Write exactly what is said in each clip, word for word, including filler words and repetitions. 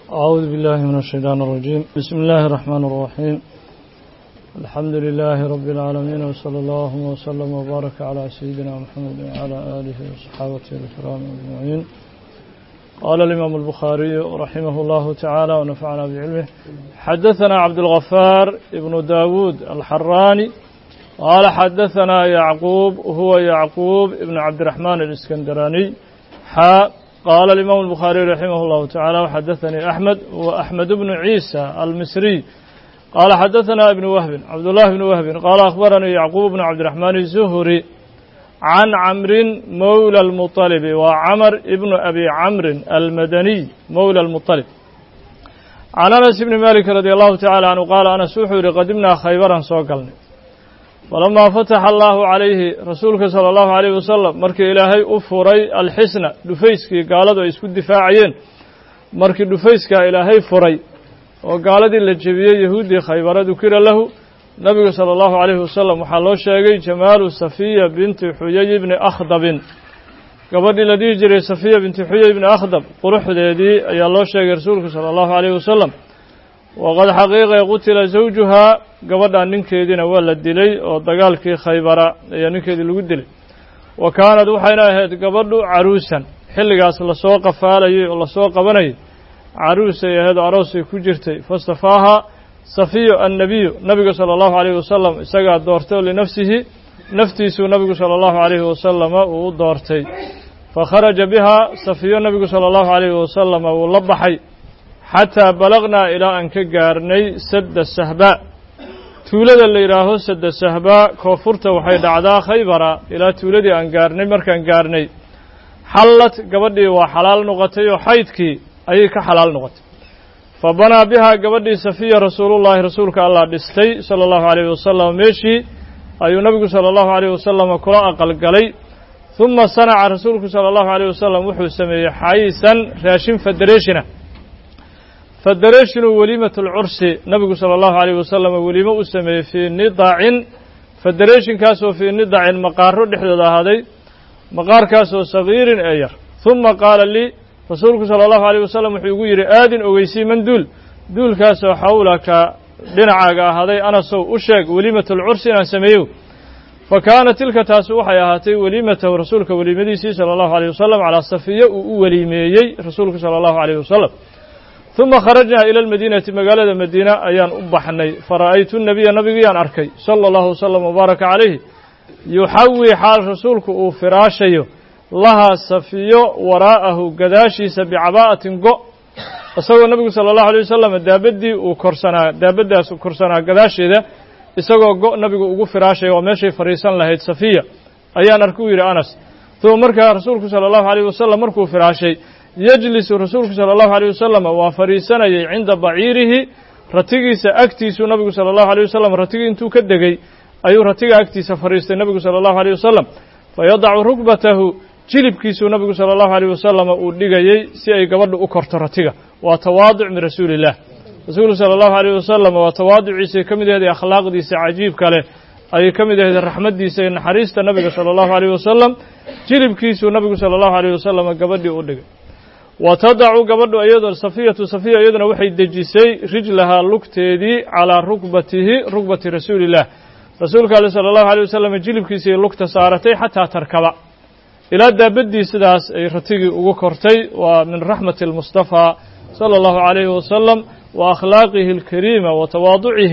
أعوذ بالله من الشيطان الرجيم. بسم الله الرحمن الرحيم. الحمد لله رب العالمين، وصلى الله وسلم وبارك على سيدنا محمد وعلى آله وصحابته الكرام أجمعين. قال الإمام البخاري رحمه الله تعالى ونفعنا بعلمه: حدثنا عبد الغفار ابن داود الحراني قال حدثنا يعقوب هو يعقوب ابن عبد الرحمن الإسكندراني حاء. قال الإمام البخاري رحمه الله تعالى: وحدثني أحمد وأحمد بن عيسى المصري قال حدثنا ابن وهب عبد الله بن وهب قال أخبرني يعقوب بن عبد الرحمن الزهري عن عمرو مولى المطلب وعمر ابن أبي عمرو المدني مولى المطلب عن أنس بن مالك رضي الله تعالى عنه قال: أنس وحور قدمنا خيبرا سوقلني فلما فتح الله عليه رسولك صلى الله عليه وسلم مركي إلهي أفري الحسن دفيسكي قالوا يسكو الدفاعيين مركي دفيسكا إلهي فري وقالت اللي جبيه يهودي خيبر ذكر له نبي صلى الله عليه وسلم وحلو شاقي جمال صفية بنت حيي بن أخضب قبل الذي جري صفية بنت حيي بن أخضب قرح ذي أي الله شاقي رسولك صلى الله عليه وسلم وقد حقيقة قتل زوجها قبل أن ننكيدنا ولا الدلي ودقال كي خيبرة يعني ننكيد الودلي وكانت وحينا هاد قبل عروسا حل قاس الله سوق فالي الله سوق بني عروسة هذا عروسة كجرتي فاصطفاها صفي النبي نبي صلى الله عليه وسلم سقى دورته لنفسه نفتيس نبي صلى الله عليه وسلم ودورتي فخرج بها صفي النبي صلى الله عليه وسلم ولبحي حتى بلغنا إلى أن كجارني سد السهباء تولد اللي راهو سد السهباء كفرت وحيد عدا خيبرة إلى تولد أن جارني مركن جارني حلت قبدي وحلال نغتي وحيدكي أي كحلال نغت فبنى بها قبدي سفية رسول الله رسولك الله دستي صلى الله عليه وسلم ماشي أي نبي صلى الله عليه وسلم قراء قلقلي ثم صنع رسولك صلى الله عليه وسلم وحو سمي حيسا راشم فدريشنا فدريشن وليمة العرس نبي صلى الله عليه وسلم وليمة أسمي في نضع فدريشن كاسو في نضع مقار لحدة هذا مقار كاسو صغير أير ثم قال لي رسولك صلى الله عليه وسلم يقول آدن أويسي من دول دول كاسو حولك دنعاق هذا أنا سو أشاق وليمة العرس أن سميو فكانت تلك تاسو حياتي وليمة رسولك وليمة صلى الله عليه وسلم على صفية وليمي رسولك صلى الله عليه وسلم ثم خرجنا إلى المدينة مقالة المدينة أيان أبحني فرأيت النبي نبي أن أركي صلى الله وسلم وبارك عليه يحوي حال رسولك فراشي لها صفية وراءه قداشي سبعباءة قو أسوى النبي صلى الله عليه وسلم دابدي وكرسنا دابدي وكرسنا قداشي ذا إسوى قو نبي وقو فراشي وماشي فريسان لهيد صفية أيان أركوي لأنس ثم مركا رسولك صلى الله عليه وسلم مركو فراشي يجلس رسولك صلى الله عليه وسلم وفريسنا عند بعيره رتيجس أكتيس النبي صلى الله عليه وسلم رتيج انتو كدجي أي رتيج أكتيس فريس النبي صلى الله عليه وسلم فيضع ركبته جلب كيس النبي صلى الله عليه وسلم ودجي سي قبل أكرت رتيجة وتواضع من رسول الله رسول صلى الله عليه وسلم وتواضع عيسى كم هذه أخلاق دي عجيب كله أي كم هذه الرحمة دي سين حريص النبي صلى الله عليه وسلم جلب كيس النبي صلى الله عليه وسلم قبل ودجي وتضع قبل أيضا صفية صفية أيضا وحي دجسي رجلها لكتدي على ركبته ركبة رسول الله رسولك صلى الله عليه وسلم جلب كيسي لكت سارتي حتى تركب إلى دابدي سداس رتيجي وكرتي ومن رحمة المصطفى صلى الله عليه وسلم وأخلاقه الكريمة وتواضعه.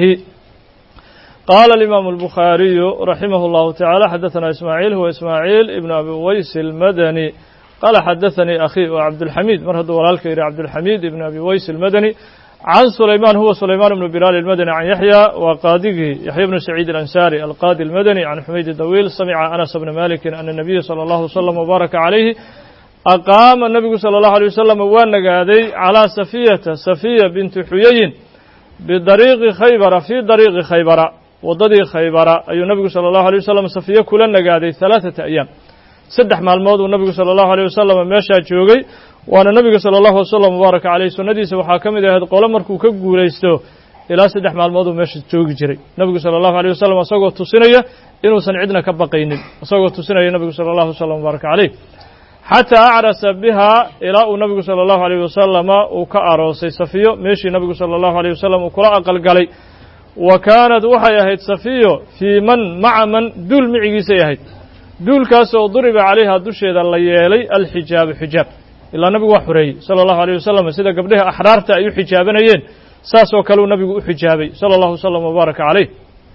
قال الإمام البخاري رحمه الله تعالى: حدثنا إسماعيل هو إسماعيل ابن أبي ويس المدني قال حدثني أخي وعبد الحميد مرهد ولالك إلى عبد الحميد ابن أبي ويس المدني عن سليمان هو سليمان بن بلال المدني عن يحيى وقاضيه يحيى بن سعيد الأنساري القاضي المدني عن حميد الدويل سمع أنس بن مالك أن النبي صلى الله عليه وسلم وبارك عليه أقام النبي صلى الله عليه وسلم ونقادي على صفية صفية بنت حيي بطريق خيبر في طريق خيبر وضدي خيبر أي النبي صلى الله عليه وسلم صفية كلنا نقادي ثلاثة أيام saddex maalmood uu nabigu sallallahu alayhi wasallam meesha joogay waana nabiga sallallahu alayhi wasallam mubaaraka alayhi sunnadiisa waxa kamid ahayd qolo markuu ka guuleysto ilaa saddex maalmood uu meesha joogi jiray nabigu sallallahu alayhi wasallam asagoo tusinaya inuusan cidna ka baqaynin asagoo tusinaya nabigu sallallahu alayhi wasallam mubaaraka alayhi xataa acrasa bihaa ilaa uu nabigu sala allahu alayh wasalama uu ka aroosay safiyo meeshii nabigu sala allahu alayh wasalam uu kula aqalgalay wa kaanad waxay ahayd safiyo fii man maca man duul micigiisay ahayd duulkaasoo duriba calayha dusheeda la yeelay alxijaabu xijaab ilaa nabigu waa xoreeyey sala allahu alayh wasalam sida gabdhaha axraarta ay u xijaabanayeen saasoo kaleu nabigu u xijaabay sala allahu wasalam wbaaraka calayh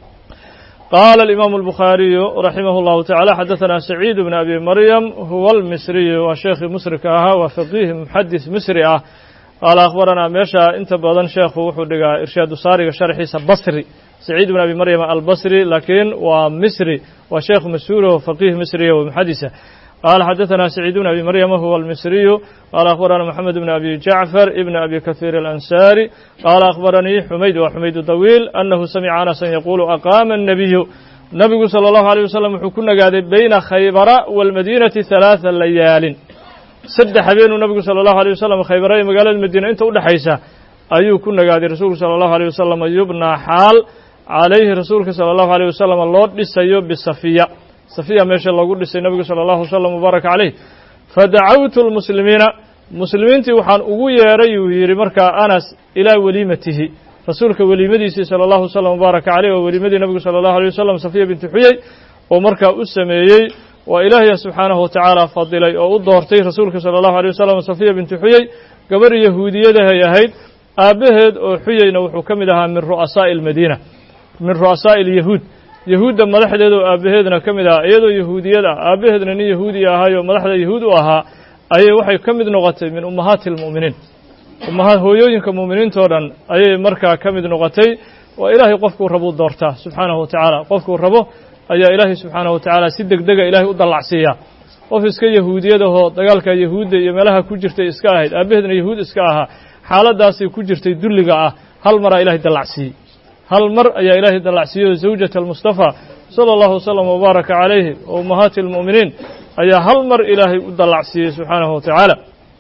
qaala alimaamu albukhaariyu raximah اllahu tacala xadaثana saciid bn abi maryam huwa almisriyu waa sheekhii musrika ahaa waa faqiih muxadis misri ah qaala akhbaranaa meesha inta badan sheekhu wuxuu dhigaa irshaadu saariga sharxiisa basri saciid bn abi maryam albasri laakiin waa misri waa sheekh mas-uulo faqiih misriya wa muxadisa qaala xadaثana saciid bn abi maryama huwa almisriyu qaala akhbarana moxamed bn abi jacfar ibn abi kahiir alansaari qaala akhbaranii xumayd waa xumayd dawiil annahu samica anasan yaquulu aqaama الnabiyu nabigu salى اllahu alيyه wasalam wuxuu ku nagaaday bayna khaybara wاlmadiinati ثalaaثa layaalin saddex habeenuu nabigu salى اllahu alيyه wasalam khaybara iyo magaalada madiina inta udhexaysa ayuu ku nagaaday rasuulku salى اllahu alيyه wasalam yubnaa xaal calayhi rasuulka salى اllahu alيyه wasalam loo dhisayo bisafiya safiya meesha loogu dhisay nabigu salى اllahu wasalam wbaaraka calayh fadacawtu lmuslimiina muslimiintii waxaan ugu yeeray uu yidhi markaa anas ilaa weliimatihi rasuulka weliimadiisii salى اllahu wasalam wbaaraka calayh oo weliimadii nabigu salى اllahu alيyه wasalam safiya binti xuyey oo markaa u sameeyey waa ilaahya subxaanahu watacaala fadilay oo u doortay rasuulka salى اllahu alيyه wasalam safiya binti xuyey gabar yahuudiyadahay ahayd aabbaheed oo xuyeyna wuxuu ka mid ahaa min ru'asaa'i اlmadiina min ru'asaa'i اlyahuud yahuudda madaxdeeda oo aabbaheedna ka mid ahaa iyadoo yahuudiyad ah aabbaheedna nin yahuudi ahaayoo madaxda yahuud u ahaa ayay waxay ka mid noqotay min ummahaati اlmu'miniin ummaha hooyooyinka mu'miniintao dhan ayay markaa ka mid noqotay waa ilaahay qofkuu rabuu doortaa subxaanahu watacaala qofkuu rabo ayaa ilaahay subxaanahu watacaala si deg dega ilaahay u dallacsiiyaa qof iska yahuudiyadahoo dagaalka yahuudda iyo meelaha ku jirtay iska ahayd aabbaheedna yahuud iska ahaa xaaladaasay ku jirtay dulliga ah hal maraa ilaahay dallacsiiyey hal mar ayaa ilaahay dallacsiiyey zawjata almustafaa sala allahu wasalam wbaaraka calayhi oo ummahaati almu'miniin ayaa hal mar ilaahay u dallacsiiyey subxaanahu watacaala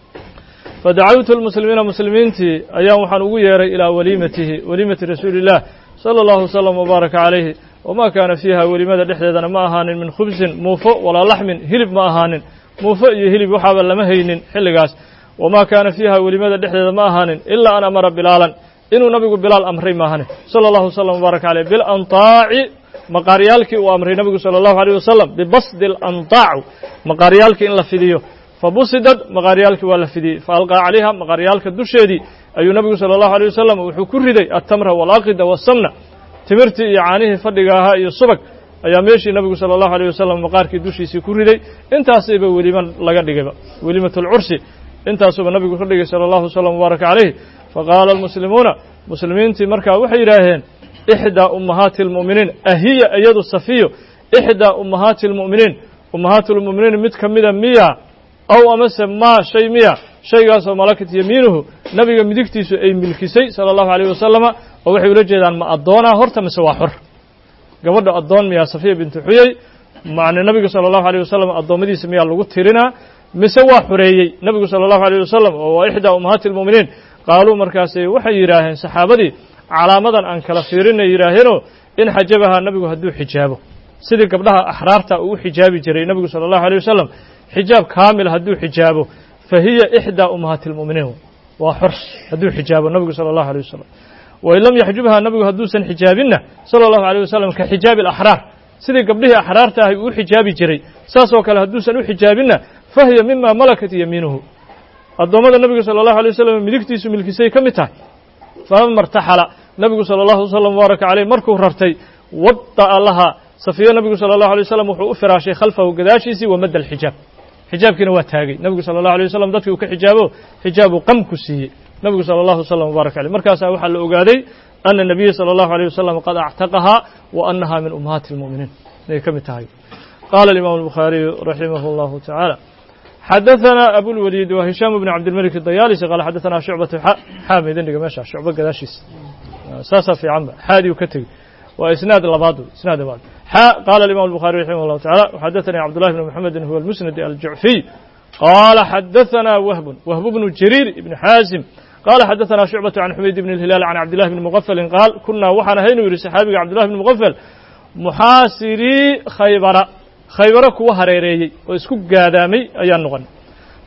fadacawtu lmuslimiina muslimiintii ayaan waxaan ugu yeeray ilaa waliimatihi waliimati rasuuli illah sala allahu wasalam wbaaraka calayhi wamaa kaana fiiha welimada dhexdeedana ma ahaanin min khubsin muufo walaa laxmin hilib ma ahaanin muufo iyo hilib waxaaba lama haynin xilligaas wamaa kaana fiiha welimada dhexdeeda ma ahaanin ilaa an amara bilaalan inuu nabigu bilaal amray maahane sala allahu wasalam wbaaraka caleyh bilantaaci maqaaryaalkii uu amray nabigu sala allahu aleyh wasalam bibasdi alantaacu maqaaryaalkii in la fidiyo fabusidad maqaaryaalkii waa la fidiyey faalqaa calayha maqaaryaalka dusheedii ayuu nabigu sala allahu aleyh wasalam wuxuu ku riday altamra waalaqida waasamna timirtii iyo caanihii fadhiga ahaa iyo subag ayaa meeshii nabigu sala allahu aleyh wasalam maqaarkii dushiisii ku riday intaasayba welima laga dhigayba welimat alcursi intaasuba nabigu ka dhigay sala allahu wasalam wbaaraka calayh faqaala almuslimuuna muslimiintii markaa waxay yidhaaheen ixdaa ummahaati almu'miniin ahiya iyadu safiyo ixdaa ummahaati almu'miniin ummahaati lmu'miniin mid ka mida miya aw amase maa shay miya shaygaasoo malakat yamiinuhu nabiga midigtiisu ay milkisay sala allahu aleyh wasalama oo waxay ula jeedaan ma addoonaa horta mise waa xor gabadha addoon miyaa safiya bintu xuyey macne nabiga sala allahu aleyh wasalam addoommadiisa miyaa lagu tirinaa mise waa xoreeyey nabigu sala allahu aleyh wasalam oo waa ixdaa ummahaati almu'miniin qaaluu markaasay waxay yidhaaheen saxaabadii calaamadan aan kala fiirinay yidhaaheenoo in xajabahaa nabigu hadduu xijaabo sidii gabdhaha axraarta uu u xijaabi jiray nabigu sala allahu aleyh wasalam xijaab kaamil hadduu xijaabo fa hiya ixdaa ummahaati almu'miniin waa xor hadduu xijaabo nabigu sala allahu aleyh wasalam wain lam yaxjubhaa nabigu hadduusan xijaabinna sala allahu aleyh wasalam ka xijaabi alaxraar sidii gabdhihii axraarta ahay uu u xijaabi jiray saasoo kale hadduusan u xijaabinna fa hiya mima malakat yamiinuhu addoommada nabiga sala allahu alay wasalam midigtiisu milkisay ka mid tahay falama irtaxala nabigu sala allahu wasalam wbaaraka caleyh markuu rartay wada'a laha safiyo nabigu sala allahu alay wasalam wuxuu u firaashay khalfahu gadaashiisii wamadda alxijaab xijaabkiina waa taagay nabigu sala allahu alay wasalam dadkii uu ka xijaabo xijaabuu qam ku siiyey nabigu sala allahu wasalam wbaaraka caleyh markaasaa waxaa la ogaaday ana nabiya sala allahu aleyh wasalam qad actaqahaa wa annaha min ummahaati almu'miniin inay ka mid tahay qaala alimaamu albukhaariyu raximah allahu tacaala xadaثana abulwaliid wa hishaam bn cabdilmalik الdayaalisi qaala xadaثana shucbatu xaam idin dhiga meesha shucbo gadaashiisa saasaa fiicanba xaadiu ka tegey waa isnaad labaad isnaad labaad xa qaala alimam الbukhari raximah اllahu taعala xadaثani cabdullahi bn mxamedi huwa almusnadi aljucfiy qaala xadaثana wahbun wahb bnu jariir ibn xaasim qaala xadaثana shucbatu can xumayd bn اlhilaal can cabdillahi bni mugafalin qaal kunaa waxaan ahaynuu yidhi saxaabiga cabdullahi bni mugafal muxaasirii khaybara khaybaro kuwa hareereeyey oo isku gaadaamay ayaan noqon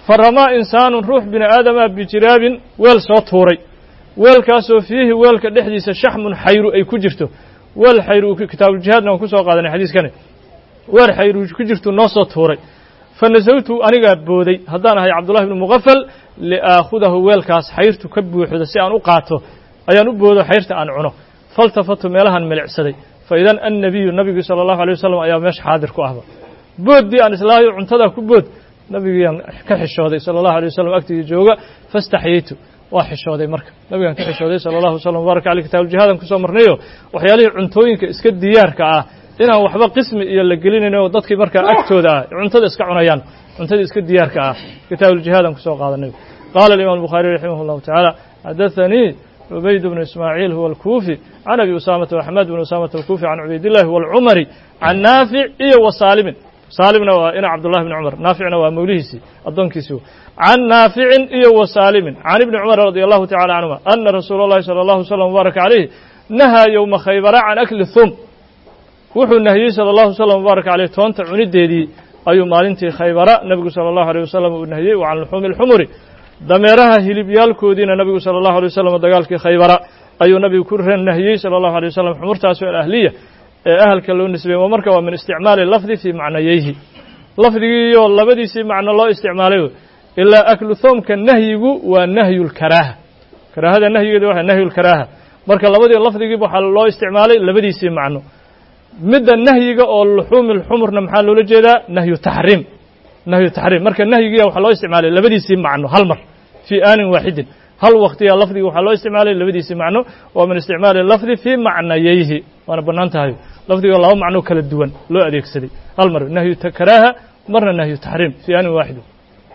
faramaa insaanu ruux bini aadama bijiraabin weel soo tuuray weelkaasoo fiihi weelka dhexdiisa shaxmun xayru ay ku jirto weel xayru kitaabuuljihaadna waan ku soo qaadanay xadiiskani weel xayru ku jirto noo soo tuuray fa nasawtu anigaa booday haddaan ahay cabdullahi ibnu muqafal liaakhudahu weelkaas xayrtu ka buuxdo si aan u qaato ayaan u boodo xayrta aan cuno faltafatu meelahaan milicsaday fa idan annabiyu nabigii sala allahu alay wasalam ayaa meesha xaadir ku ahba booddii aan islaahayo cuntadaa ku bood nabigiiaan ka xishooday sala allahu alay wasalam agtigii jooga fastaxyaytu waa xishooday marka nabigaan ka xishooday sala allahu wasalam wabaraka aleyh kitaabuljihaadan kusoo marnayo waxyaalihii cuntooyinka iska diyaarka ah inaan waxba qismi iyo la gelinayn oo dadkii markaa agtooda ah cuntada iska cunayaan cuntadii iska diyaarka ah kitaabuljihaadan kusoo qaadanay qaala alimaam albukhaariy raximah allahu tacaala xadathanii cubayd bnu ismaaciil huwa alkuufi can abi usaamata waxmed bn usaamata alkuufi can cubaydillahi waalcumari can naafic iyo wa saalimin saalimna waa ina cabdullahi bni cumar naaficna waa mawlihiisii addoonkiisii can naaficin iyo wa saalimin can ibni cumar radia allahu tacala canhuma ana rasuula اllahi salى allahu wslam wbaaraka calayh nahaa yowma khaybara can akli thum wuxuu nahiyey salى allahu wslam wbaaraka caleyh toonta cunideedii ayuu maalintii khaybara nebigu salى allahu alيyh wasalam uu nahiyey wa can luxuumi اlxumuri dameeraha hilibyaalkoodiina nabigu salى allahu alيy wasalam dagaalkii khaybara ayuu nabigu ku nahiyey salى allahu alيy wasalam xumurtaasoo alahliya ee ahalka loo nisbeeyey wa marka waa min isticmaali lafdi fii macnayeyhi lafdigiiyo labadiisii macno loo isticmaalay ilaa aklu thoomka nahyigu waa nahyu lkaraaha karaahada nahyigeeda waa nahyu lkaraaha marka labadii lafdigiiba waxaa loo isticmaalay labadiisii macno midda nahyiga oo luxuumi lxumurna maxaa loola jeedaa nahyu taxriim nahyu taxriim marka nahyigiya waxaa loo isticmaalay labadiisii macno hal mar fii aanin waaxidin hal waktiya lafdiga waxaa loo isticmaalay labadiisii macno waa min isticmaali lafdi fii macnayeyhi waana bannaan tahay lafdiga laba macno kala duwan loo adeegsaday hal mar nahyu karaaha marna nahyu taxriim fii aanin waaxidin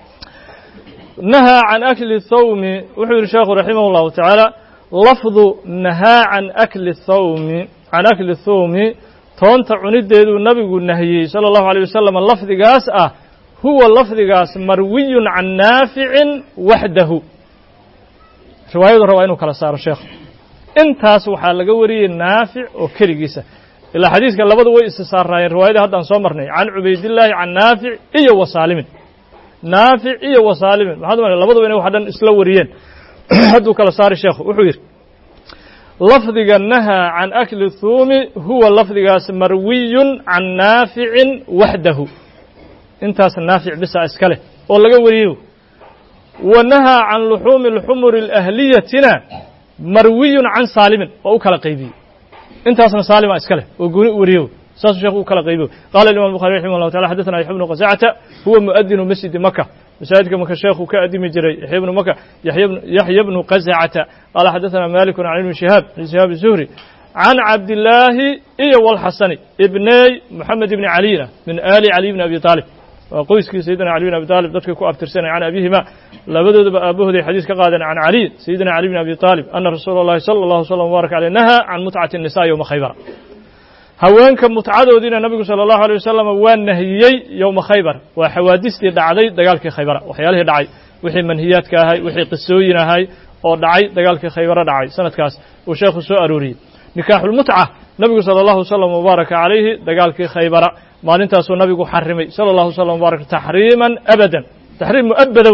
nahaa can akli thawmi wuxuu yihi sheekhu raximah اllahu tacaala lafdu nahaa can akli thawmi can akli thawmi toonta cunideeduu nabigu nahiyey salى اllahu alيyh wasalam lafdigaas ah huwa lafdigaas marwiyun can naaficin waxdahu riwaayadu rabaa inuu kala saaro sheekhu intaas waxaa laga wariyey naafic oo keligiisa ilaa xadiiska labadu way istisaarnaayeen riwaayadii haddaan soo marnay can cubaydillaahi can naafic iyo wa saalimin naafic iyo wa saalimin maxaad ma labaduba inay wax dhan isla wariyeen hadduu kala saari sheekhu wuxuu yidhi lafdiga nahaa can akli thuumi huwa lafdigaas marwiyun can naaficin waxdahu intaas naafic bisa iska leh oo laga wariyey wa nahaa can luxuumi اlxumuri اlahliyatina marwiyun can saalimin oo u kala qaybiyey intaasna saalima iska leh oo gooni u wariyo saasuu sheekhu u kala qaybiyo qaala imam bukhari raximah اllahu taala xadaثana yaxya bnu qasacata huwa muadinu masjidi maka masaajidka maka sheekhu ka adimi jiray yaxya bnu maka yaxya bnu qasacata qaala xadaثana malikun can ibni shihaab ibn shihaab الzuhri can cabdillaahi iyo walxasani ibney moxamed ibni caliyna min ali caliy bni abi طaalib waa qoyskii sayidina cali bin abi طaalib dadkay ku abtirsanay can abihima labadoodaba aabahooday xadiis ka qaadeen can caliy sayidina cali bin abi طaalib ana rasuula اllahi salى اllahu slm wbaaraka aleyh nahaa can mutcati الnisa yowma khaybara haweenka mutcadoodiina nabigu salى اllahu alيyh wasalam waa nahiyey yowma khaybar waa xawaadistii dhacday dagaalkii khaybara waxyaalihii dhacay wixii manhiyaadka ahay wixii qisooyin ahay oo dhacay dagaalkii khaybara dhacay sanadkaas uu sheekhu soo arooriyey nikaaxulmutca nabigu salى اllahu slm wbaaraka calayhi dagaalkii khaybara maalintaasuu nabigu xarimay salى اllahu slm wbarak taxriiman abadan taxriim mu'abadow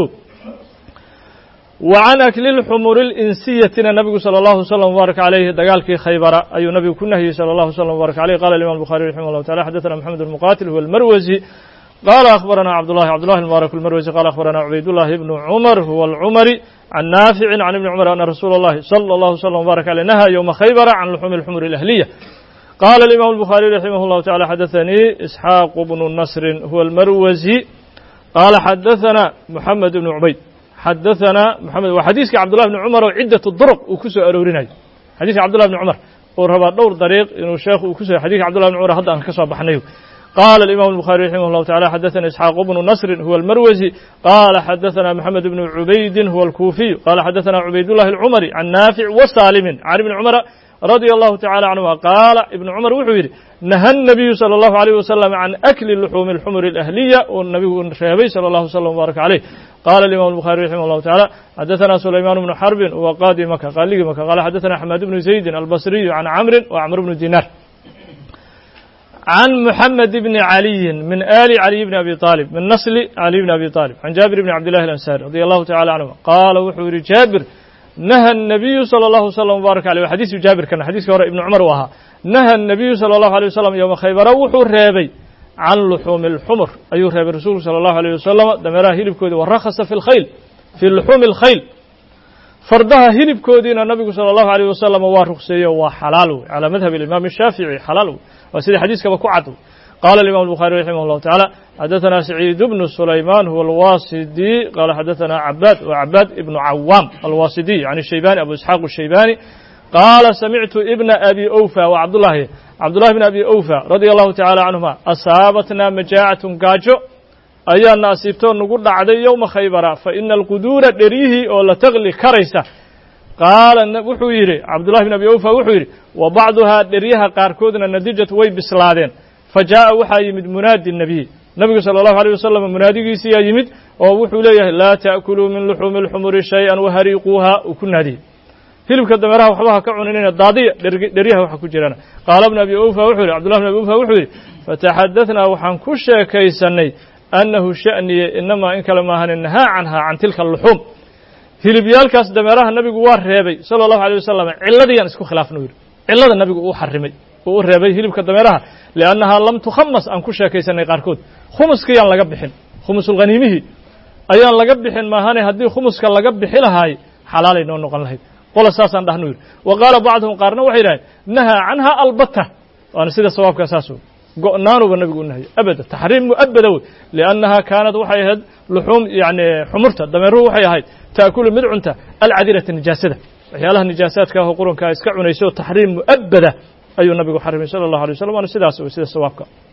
wa can akli lxumuri اlinsiyatina nabigu salى اllahu slm wbaaraka calayhi dagaalkii khaybara ayuu nabigu ku nahiyey salى اllahu slm wbarak alayh qala imam bukhari raximah اllahu taala xadaثana mxamed اlmuqatil huwa اlmarwasi qala akhbarana cabdullahi cabdullahi اlmubarak اlmarwasi qala akhbarana cubaydullahi bnu cumar huwa alcumari can naaficin can ibni cumar ana rasuula اllahi salى اllahu slm wbarak aleyh nahaa yowma khaybara can luxuumi اlxumuri اlahliya قال الإمام البخاري رحمه الله تعالى حدثني إسحاق بن نصر هو المروزي قال حدثنا محمد بن عبيد حدثنا محمد وحديث عبد الله بن عمر وعدة الطرق وكسو أرورين حديث عبد الله بن عمر وربا دور طريق إنه الشيخ وكسو حديث عبد الله بن عمر هذا كسب بحنيه قال الإمام البخاري رحمه الله تعالى حدثنا إسحاق بن نصر هو المروزي قال حدثنا محمد بن عبيد هو الكوفي قال حدثنا عبيد الله العمري عن نافع وسالم عن ابن عمر رضي الله تعالى عنهما قال ابن عمر wuxuu yidhi نهى النبي صلى الله عليه وسلم عن أكل لحوم الحمر الأهلية والنبي reebay صلى الله وسلم وبارك عليه قال الإمام البخاري رحمه الله تعالى حدثنا سليمان بن حرب وقاضي مكة قاضي مكة قال حدثنا حماد بن زيد البصري عن عمرو وعمرو بن دينار عن محمد بن علي من آل علي بن أبي طالب من نسل علي بن أبي طالب عن جابر بن عبد الله الأنصاري رضي الله تعالى عنه قال وحور جابر نهى النبي صلى الله عليه وسلم وبارك عليه وحديث جابر كان حديث ابن عمر وها نهى النبي صلى الله عليه وسلم يوم خيبر وحور رابي عن لحوم الحمر أيها رابي الرسول صلى الله عليه وسلم دمراه هلب كودي ورخص في الخيل في لحوم الخيل فردها هلب كودين النبي صلى الله عليه وسلم ورخصيه وحلاله على مذهب الإمام الشافعي حلاله وسيد حديث كما كعده قال الإمام البخاري رحمه الله تعالى حدثنا سعيد بن سليمان هو الواسدي قال حدثنا عباد وعباد ابن عوام الواسدي عن الشيباني أبو إسحاق الشيباني قال سمعت ابن أبي أوفى وعبد الله عبد الله بن أبي أوفى رضي الله تعالى عنهما أصابتنا مجاعة قاجو أيان أصيبتون نقول عدي يوم خيبر فإن القدور دريه ولا تغلي كريسة قال وحويري عبد الله بن أبي أوفى وحويري وبعضها دريها قاركودنا النتيجة وي بسلادين فجاء وحا يمد منادي النبي النبي صلى الله عليه وسلم منادي سيا يمد ووحو ليه لا تأكلوا من لحوم الحمر شيئا وهريقوها وكنا دي هلبك دمرها وحبها كعنين الضادية دريها وحكو جيرانا قال ابن أبي أوفى وحوري عبد الله بن أبي أوفى وحوري فتحدثنا وحن كشا كيسني أنه شأني إنما إن كلمة ننهى عنها عن تلك اللحوم هلبيالكاس دمرها النبي قوار ريبي صلى الله عليه وسلم إلا دي ينسكو خلاف نور إلا النبي قوار حرمي قوار ريبي هلبك دمرها لأنها لم تخمس أن كشا كيسني قاركود خمس كيان لقبحن خمس الغنيمه أيان لقبحن ما هاني هدي خمس كان لقبحي لهاي حلالي نون نقل لهي قول أساسا دهنور وقال بعضهم قارنا وحيران نهى عنها البتة وأنا سيدة صواب كأساسه قلنانه بالنبي قلنا أبدا تحريم مؤبدا لأنها كانت وحيهد لحوم يعني حمرتها دمره وحيهد تأكل مدعنته العذرة النجاسة وحيالها النجاسات كهو قرن كايسكعون يسوي تحريم مؤبدا أي النبي حرم صلى الله عليه وسلم وأنا سيدة سيدة صواب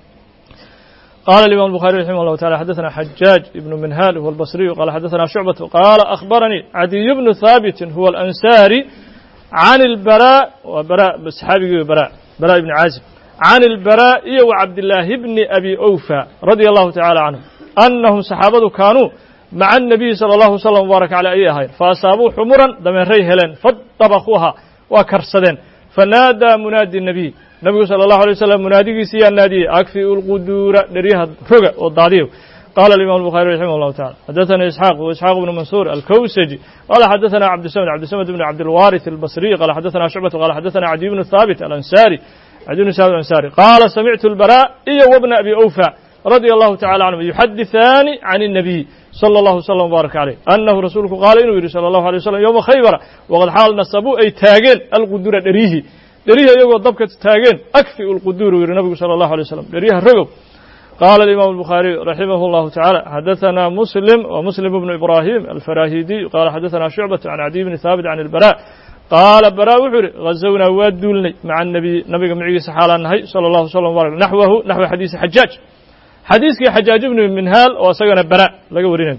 قال الإمام البخاري رحمه الله تعالى حدثنا حجاج ابن منهال هو البصري قال حدثنا شعبة قال أخبرني عدي بن ثابت هو الأنساري عن البراء وبراء بصحابي براء براء بن عازب عن البراء وعبد الله بن أبي أوفى رضي الله تعالى عنه أنهم صحابته كانوا مع النبي صلى الله عليه وسلم وبارك على أيها فأصابوا حمرا دمري هلن فطبخوها وكرسدن فنادى منادي النبي النبي صلى الله عليه وسلم منادي سيا النادي أكفئوا القدور دريها رجع والضعيف قال الإمام البخاري رحمه الله تعالى حدثنا إسحاق وإسحاق بن منصور الكوسجي قال حدثنا عبد الصمد عبد الصمد بن عبد الوارث البصري قال حدثنا شعبة قال حدثنا عدي بن ثابت الأنساري عدي بن ثابت الأنساري قال سمعت البراء إيه وابن أبي أوفى رضي الله تعالى عنه يحدثان عن النبي صلى الله عليه وسلم وبارك عليه أنه رسولك قال إنه صلى الله عليه وسلم يوم خيبر وقد حال نصبوا أي تاجين القدور دريه دريه يقول ضبكة تاجين أكفئ القدور والنبي صلى الله عليه وسلم دريه الرجل قال الإمام البخاري رحمه الله تعالى حدثنا مسلم ومسلم بن إبراهيم الفراهيدي قال حدثنا شعبة عن عدي بن ثابت عن البراء قال براء وحري غزونا وادولني مع النبي نبي معي سحال النهي صلى الله عليه وسلم وبارك نحوه نحو حديث حجاج حديث حجاج بن منهال وسجن براء لقورين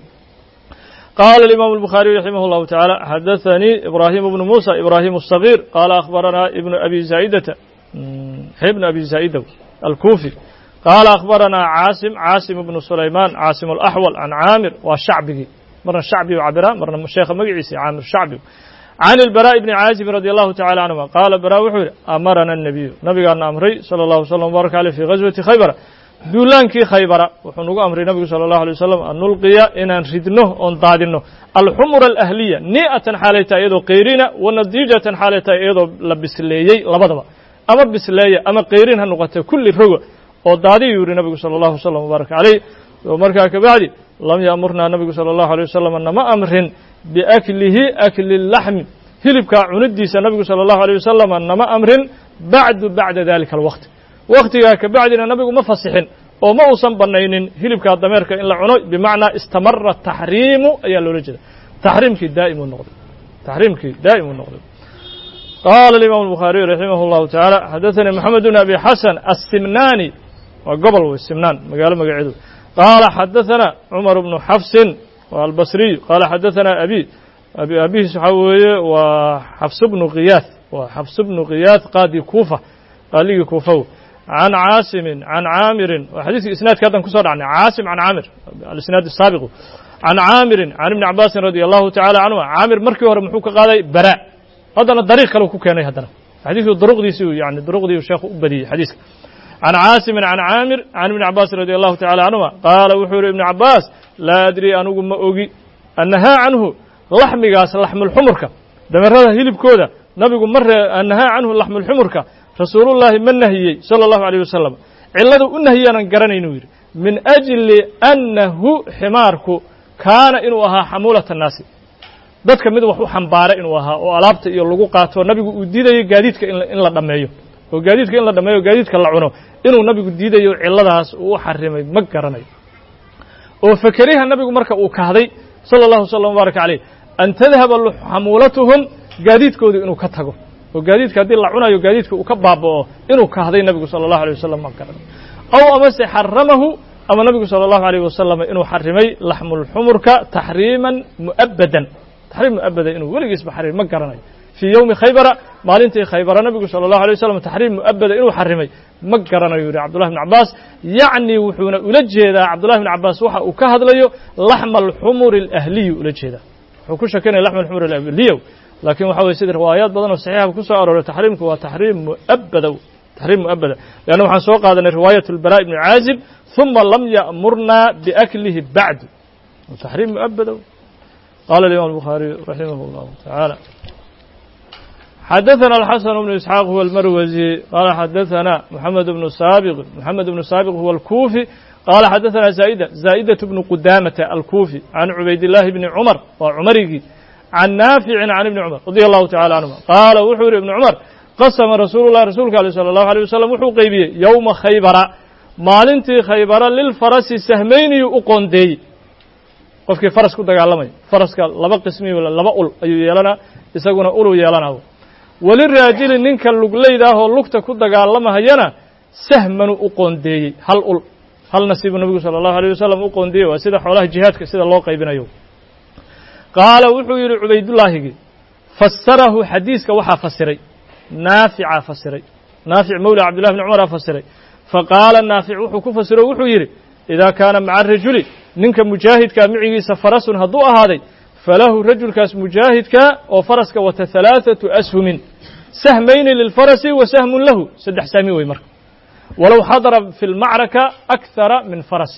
قال الإمام البخاري رحمه الله تعالى حدثني إبراهيم بن موسى إبراهيم الصغير قال أخبرنا ابن أبي زائدة ابن أبي زائدة الكوفي قال أخبرنا عاصم عاصم بن سليمان عاصم الأحول عن عامر والشعبي مرة الشعبي وعبران مرة الشيخ مقعيسي عامر الشعبي عن البراء بن عازب رضي الله تعالى عنهما قال براء وحوري أمرنا النبي نبي قال أمري صلى الله عليه وسلم وبارك عليه في غزوة خيبر دولانكي خيبر وحنوق أمري نبي صلى الله عليه وسلم أن نلقي إن نردنه أن طادنه الحمر الأهلية نئة حالتا يدو قيرين ونتيجة حالتا يدو لبسليي لبضبا أما بسليي أما قيرين هنقطة كل الرقوة ودادي يوري نبي صلى الله عليه وسلم وبارك عليه ومركا كبعدي لم يأمرنا النبي صلى الله عليه وسلم أنما أمرهن بأكله أكل اللحم هلبك عنديس النبي صلى الله عليه وسلم أنما أمرهن بعد بعد ذلك الوقت وقتها كبعدنا النبي ما فصحن وما أصنب بنين هلبك الضميرك إلا عنو بمعنى استمر التحريم أي اللورجة تحريمك دائم النقد تحريمك دائم النقد قال الإمام البخاري رحمه الله تعالى حدثنا محمد بن أبي حسن السمناني وقبل السمنان مقال مقعده قال حدثنا عمر بن حفص والبصري قال حدثنا أبي أبي أبيه سحوي وحفص بن غياث وحفص بن غياث قاضي كوفة قال لي كوفة عن عاصم عن عامر وحديث إسناد كذا كسر عن عاصم عن عامر الإسناد السابق عن عامر عن ابن عباس رضي الله تعالى عنه عامر مركي ورمحوك قال براء هذا الطريق لو كان هذا حديث الدروق دي يعني الدروق دي الشيخ أبدي حديث عن عاصم عن عامر عن ابن عباس رضي الله تعالى عنهما قال وحور ابن عباس لا أدري أنه ما أوجي أنها عنه لحم قاس لحم الحمرك دمرها هيلب كودا نبي مرة أنها عنه لحم الحمرك رسول الله من نهي صلى الله عليه وسلم علده أنهي أن قرني نوير من أجل أنه حمارك كان إنوها حمولة الناس dadka mid wax u xambaara inuu ahaa oo alaabta iyo lagu qaato nabigu uu diidayo gaadiidka in la dhameeyo oo gaadiidka in la dhameeyo gaadiidka la cuno inuu nabigu diidayo ciladaas uu xarimay ma garanayo oo fakariha nabigu marka uu kahday sallallahu alayhi wa baraka alayhi an tadhhaba hamulatuhum gaadiidkoodu inuu ka tago oo gaadiidka hadii la cunayo gaadiidka uu ka baabao inuu kahday nabigu sallallahu alayhi wa sallam ma garanayo aw amase haramahu ama nabigu sallallahu alayhi wa sallam inuu xarimay lahmul humurka tahriman mu'abbadan تحريم مؤبدا إنه ولقيس بحريم ما قرناي في يوم خيبر مالنتي خيبر النبي صلى الله عليه وسلم تحريم مؤبدا إنه حرمي ما قرناي يوري عبد الله بن عباس يعني وحنا ولجه ذا عبد الله بن عباس وحى وكهذ ليه لحم الحمر الأهلي ولجه ذا وكش كان لحم الحمر الأهلي لكن وحاول يصير روايات بدنا صحيحة بكسر أو تحريم هو تحريم مؤبدا تحريم مؤبدا لأنه عن سوق هذا رواية البراء بن عازب ثم لم يأمرنا بأكله بعد تحريم مؤبدا قال الإمام البخاري رحمه الله تعالى حدثنا الحسن بن إسحاق هو المروزي قال حدثنا محمد بن سابق محمد بن سابق هو الكوفي قال حدثنا زائدة زائدة بن قدامة الكوفي عن عبيد الله بن عمر وعمري عن نافع عن ابن عمر رضي الله تعالى عنهما قال وحور ابن عمر قسم رسول الله رسولك صلى الله عليه وسلم وحو قيبيه يوم خيبر مالنتي خيبر للفرس سهمين يقندي qofkii faras ku dagaalamay faraska laba qismi wala laba ul ayuu yeelana isaguna ul u yeelanayo wali raajil ninka lugleyda ah oo lugta ku dagaalamahayana sahmanu u qoondeeyay hal ul hal nasiib nabiga sallallahu alayhi wasallam u qoondeeyay waa sida xoolaha jihaadka sida loo qaybinayo qaala wuxuu yiri ubaydulaahi fassarahu hadiiska waxa fasiray naafi'a fasiray naafi' mawla abdullah ibn umar fasiray faqala naafi' wuxuu ku fasiray wuxuu yiri إذا كان مع الرجل ننك مجاهد كمعه فرس هدو هذا فله رجل كاس مجاهد كا وفرس وثلاثة أسهم سهمين للفرس وسهم له سدح سامي ويمر ولو حضر في المعركة أكثر من فرس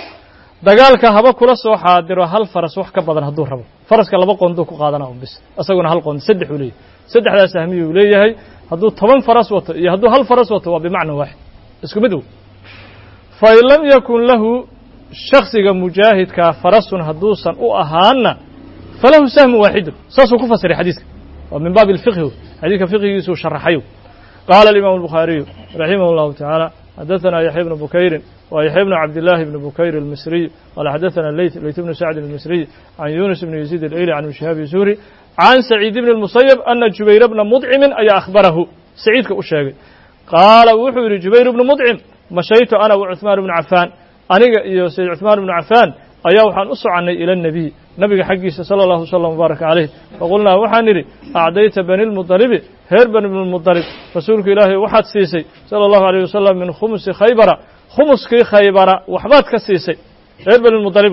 دقالك هبا كل سو حاضر هل فرس وحك بدن هدو ربو فرس كلا بقون دوك قادناهم بس أسقون هل قون سدح وليه سدح لا سهمي وليه هي هدو طبعا فرس وط يهدو هل فرس وط بمعنى واحد اسكو بدو فإن لم يكن له شخص مجاهد كفرس هدوسا أو أهانا فله سهم واحد ساسو كفسر حديث ومن باب الفقه حديث فقه يسو شرحيه قال الإمام البخاري رحمه الله تعالى حدثنا يحيى بن بكير ويحيى بن عبد الله بن بكير المصري قال حدثنا الليث ليث بن سعد المصري عن يونس بن يزيد الأيلي عن شهاب الزهري عن سعيد بن المسيب أن جبير بن مطعم أي أخبره سعيد كأشاقي قال وحور جبير بن مطعم مشيت أنا وعثمان بن عفان أنا يا سيد عثمان بن عفان أيا وحن أسعني إلى النبي نبي حقي صلى الله عليه وسلم وبارك عليه فقلنا وحنري أعديت بني المطلب هرب بن المطلب رسولك إلهي وحد سيسي صلى الله عليه وسلم من خمس خيبر خمس كي خيبر وحبات كسيسي هرب بن المطلب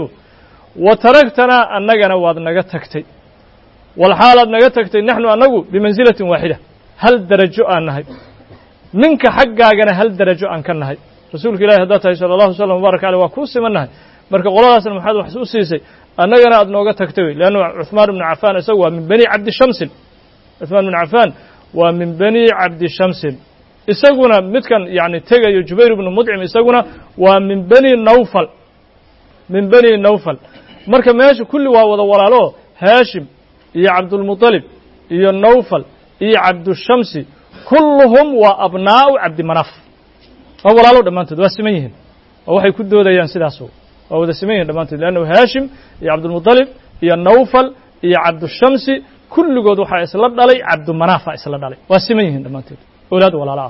وتركتنا أننا واد نجتكتي والحالة نجتكتي نحن أنه بمنزلة واحدة هل درجة أنها منك حقاقنا هل درجة أن كان هاي رسولك الله هداته صلى الله عليه وسلم وبارك عليه وكوس منها مرك قولنا سلم محمد وحسوسيسي أننا أدنوغا تكتوي لأنه عثمان بن عفان سوى من بني عبد الشمس عثمان بن عفان ومن بني عبد الشمس إسقنا متكن يعني تجا جبير بن مطعم إسقنا ومن بني نوفل من بني نوفل مرك ماشي كل وهذا وراله هاشم يا عبد المطلب يا نوفل يا عبد الشمس كلهم وأبناء عبد مناف أولا لو دمانتد واسميهم ووحي كدو ديان سداسو أو دسميهم دمانتد لأنه هاشم يا عبد المطلب يا نوفل يا عبد الشمس كل قد وحي إسلام علي عبد مناف إسلام علي واسميهم دمانتد أولاد ولا لا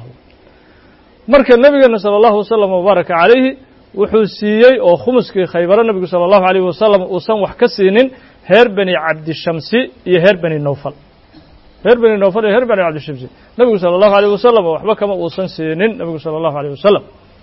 مركز النبي صلى الله عليه وسلم وبارك عليه وحسيي أو خمسك خيبر النبي صلى الله عليه وسلم وصم وحكسين هير بني عبد الشمس يهير بني نوفل هير بني نوفل هير بني عبد الشمس النبي صلى الله عليه وسلم وحبك ما وصن سنين النبي صلى الله عليه وسلم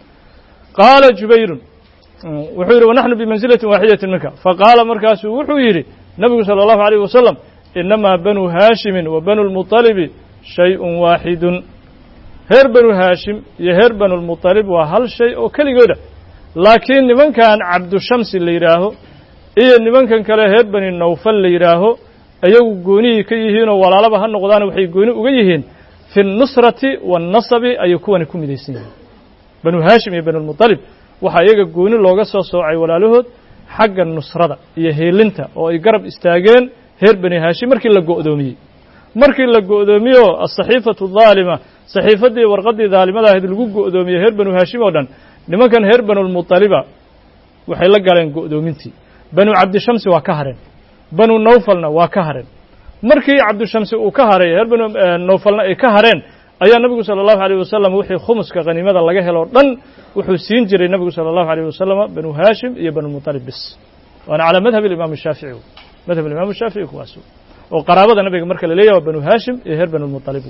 قال جبير وحير ونحن بمنزلة واحدة منك فقال مركز وحير النبي صلى الله عليه وسلم إنما بنو هاشم وبنو المطلب شيء واحد heer banu haashim iyo heer banulmuطalib waa hal shay oo keligooda laakiin nimankan cabdushamsi la yidhaaho iyo nimankan kale reer bani nawfal la yidhaaho ayagu goonihii ka yihiinoo walaalaba ha noqdaana waxay gooni uga yihiin fi الnusrati waالnasabi ayay kuwani ku midaysan yihiin banu haashim iyo banulmuطalib waxaa iyaga gooni looga soo soocay walaalahood xagga nusrada iyo heelinta oo ay garab istaageen reer bani haashim markii la go'doomiyey markii la go'doomiyo asaxiifatu dhaalima saxiifaddii warqaddii dhaalimada ahayd lagu go'doomiyey reer banu haashim oo dhan nimankan reer banulmuطaliba waxay la galeen go'doomintii banu cabdishamsi waa ka hareen banu nawfalna waa ka hareen markii cabdishamsi uu ka haray reer banu nawfalna ay ka hareen ayaa nabigu salى الlahu عalيه wasalam wixii khumuska khaniimada laga heloo dhan wuxuu siin jiray nabigu salى الlahu عalيه wasalam banu haashim iyo banulmuطalib bis waana calى madhab اlimaam الshaafiعي madhab imaam الshaafiعي kuwaas oo qaraabada nabiga marka la leeyahay waa banu haashim iyo reer banulmuطalib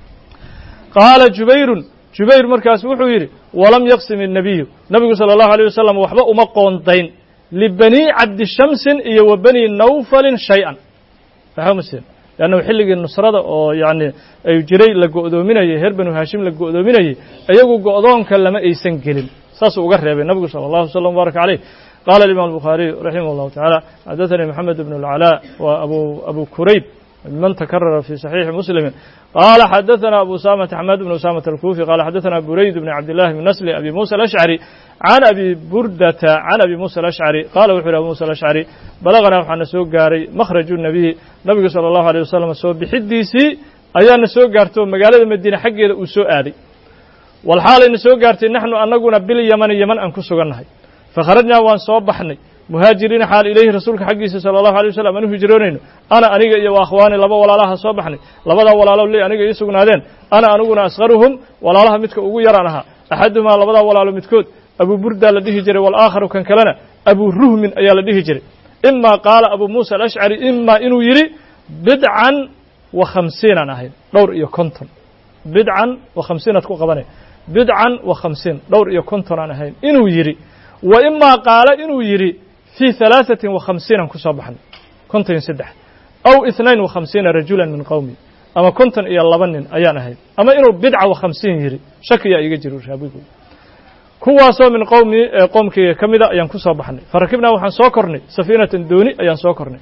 qaala jubayrun jubayr markaas wuxuu yidhi walam yaqsim الnabiyu nabigu salى الlahu عalيه wasalam waxba uma qoondayn libani cabdishamsin iyo wa bani nawfalin shay-an fahamsen leannahu xilligii nusrada oo yacni ay jiray la go'doominayay reer banu haashim la go'doominayay iyagu go'doonka lama aysan gelin saasuu uga reebay nabigu salى اllahu وsلم وbaaraka عaleyh qala الimam الbukhaariي raximah الlahu taعalى xadaثanii moxamed bn اlcalاء wa abu abu kurayb من تكرر في صحيح مسلم قال حدثنا أبو أسامة حماد بن أسامة الكوفي قال حدثنا بريد بن عبد الله بن نسل أبي موسى الأشعري عن أبي بردة عن أبي موسى الأشعري قال وحر أبو موسى الأشعري بلغنا وحنا سوق قاري مخرج النبي نبي صلى الله عليه وسلم سوق بحديسي أيان سوق قارتو مقالة المدينة حق وسوء آلي والحال إن سوق قارتي نحن أنقنا باليمن يمن أنكسو قناهي فخرجنا وان صوب بحني muhaajiriina xaal ilayhi rasuulka xaggiisa sala allahu alay wasalam anu hijroonayno ana aniga iyo akhwaani laba walaalaha soo baxnay labadaa walaalo le aniga ii sugnaadeen ana aniguna asqaruhum walaalaha midka ugu yaraan ahaa axadumaa labadaa walaalo midkood abuu burdaa la dhihi jiray walaakharu kan kalena abuu ruhmin ayaa la dhihi jiray imaa qaala abuu muusa alashcari imaa inuu yidhi bidcan wa khamsiinaan ahayn dhowr iyo konton bidcan wa khamsiinaad ku qabanay bidcan wa khamsiin dhowr iyo konton aan ahayn inuu yidhi wa imaa qaala inuu yidhi في ثلاثة وخمسين كسو بحن كنتين سدح أو اثنين وخمسين رجلا من قومي أما كنتن إيا اللبنين أيان هاي أما إنو بدعة وخمسين يري شكي يجروا شابيكو كواسو من قومي قوم كي كمدا أيان كسو بحن فركبنا وحن سوكرني سفينة دوني أيان سوكرني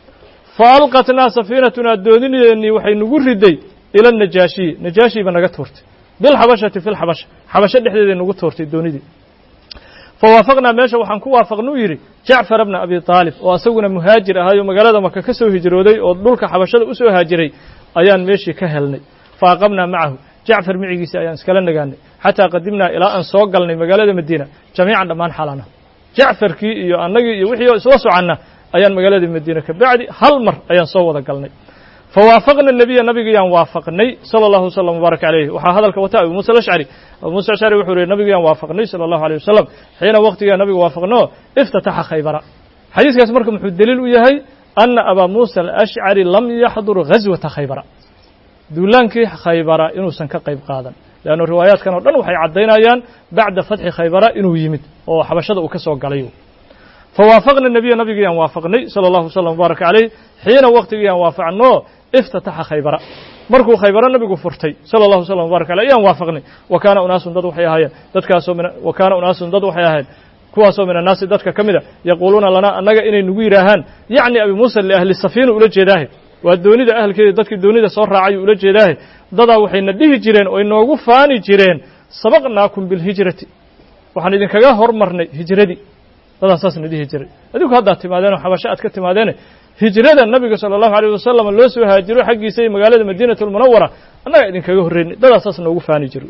فألقتنا سفينتنا دوني لأني وحي نقول ردي إلى النجاشي نجاشي بنغت هورت بالحبشة في الحبشة حبشة دحدي نغت هورت دوني دي فوافقنا meesha waxaan ku waafaqnuu yiri Jacfar ibn Abi Talib oo asaguna muhaajir ahaa oo magaalada Makka ka soo hijrooday oo dhulka xabashada u soo haajiray ayaan meeshii ka helnay faaqamna macahu Jacfar micigiisa ayaan iskala nagaanay hatta qadimna ilaa aan soo galnay magaalada Madiina jamiican dhamaan xalana Jacfarkii iyo annagii iyo wixii isla socanna ayaan magaalada Madiina ka bacdi hal mar ayaan soo wada galnay فوافقنا النبي النبي يان وافقني صلى الله وسلم وبارك عليه وحا هذا الكوتا أبو موسى الأشعري أبو موسى الأشعري وحوري النبي يان وافقني صلى الله عليه وسلم حين وقت يا نبي وافقناه افتتح خيبر حديث كاسمركم محو الدليل وياهي أن أبا موسى الأشعري لم يحضر غزوة خيبر دولانكي خيبر إنو سنك قيب قادا لأن الروايات كانوا لن وحي عدينا يان بعد فتح خيبر إنو يمد وحبشد وكسوق عليه فوافقنا النبي النبي يان وافقني صلى الله وسلم وبارك عليه حين وقت يان وافقناه افتتح خيبر markuu khaybara nabigu furtay sallallahu alayhi wasallam baraka ayaan waafaqnay wakaana unaasun dad waxay ahaayeen dadkaas oo wakaana unaasun dad waxay ahaayeen kuwaas oo min annaas dadka kamida yaquluna lana annaga inay nagu yiraahaan yaani abi muusa li ahli safiina ula jeedaahay waa doonida ahlkeeda dadkii doonida soo raacay ula jeedaahay dadaa waxayna dhihi jireen oo inoogu faani jireen sabaqnaakum bil hijrati waxaan idin kaga hormarnay hijradii dadaa saasna dhihi jiray adigu hadda timaadeen xabasha aad ka timaadeen hijrada nabiga sallallahu alayhi wasallam loo soo haajiro xaqiisa magaalada Madiinatul Munawwara annaga idin kaga horeeyay dadaas noogu faani jiray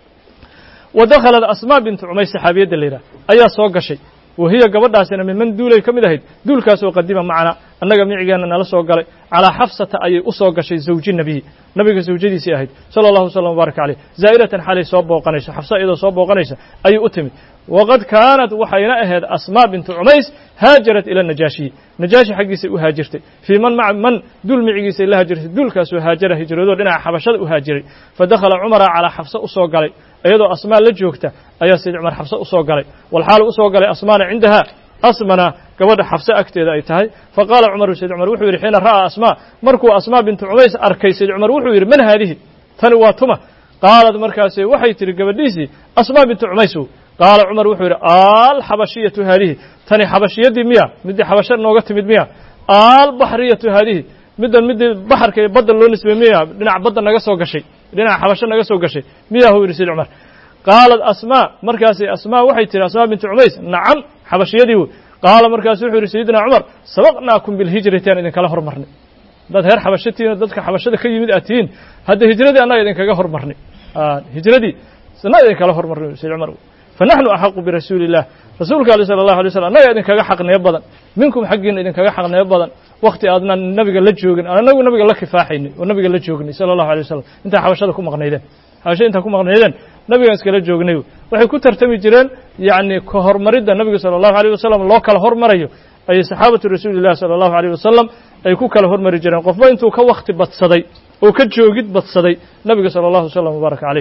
ودخلت أسماء بنت عميس صحابية الليلة أيها سوق شيء وهي قبضها من من دولة كم ذهيد دول كاسو قديما معنا أنك معجانا نلا سوق على حفصة أي أسوق شيء زوج النبي نبي زوجي سياهد صلى الله عليه وسلم وبارك عليه زائرة حالي صوب وقنيسة حفصة إذا صوب وقنيسة أي أتمي وقد كانت وحينا أهد أسماء بنت عميس هاجرت إلى النجاشي نجاشي حقيسي وهاجرت في من مع من دول معجيسي إلا هاجرت دول كاسو هاجره هجرودو لنا حبشة وهاجري فدخل عمر على حفصة أسوق عليه أيضا أسماء لجوكته أي سيد عمر حفصة أسوق عليه والحال أسوق عليه أسماء عندها أسمنا كبد حفصة أكتد أيتهاي فقال عمر سيد عمر وحوير حين رأى أسماء مركو أسماء بنت عميس أركي سيد عمر وحوير من هذه ثنواتهما qaalad markaasay waxay tihi gabadhiisii asmaa bintu cumaysow qaala cumar wuxuu yidhi alxabashiyatu haadihi tani xabashiyadii miya middii xabasha nooga timid miya albaxriyatu haadihi middan middii baxarka iyo badda loo nisbay miya dhinaca badda naga soo gashay dhinaca xabasho naga soo gashay miyaa huu yidhi sayd cumar qaalad asmaa markaasay asmaa waxay tihi asmaa bintu cumays nacam xabashiyadii wey qaala markaasu wuxuu yidhi sayidina cumar sabaqnaakum bilhijrati aan idinkala hormarnay dad reer xabasho tihiin oo dadka xabashada ka yimid aad tihiin hadda hijradii annaga idinkaga hormarnay hijradii annaga idinkala hormarnay sayd cumar fanaxnu axaqu birasuuli illah rasuulka ale sala allahu alay slam annaga idinkaga xaqneyo badan minkum xaggiina idinkaga xaqneyo badan wakti aadnaan nabiga la joogin annagu nabiga la kifaaxaynay oo nabiga la joognay sala allahu alay wasalam intaa xabashada ku maqnaydeen xabasha intaa ku maqnaydeen nabigaan iskala joognay waxay ku tartami jireen yacni ka hormaridda nabiga sala allahu alayh wasalam loo kala hormarayo ayay saxaabatu rasuulillahi sala allahu alayh wasalam ay ku kala hormari jireen qofba intuu ka wakti badsaday oo ka joogid badsaday nabiga sala allahu wasalam wabaaraka caleyh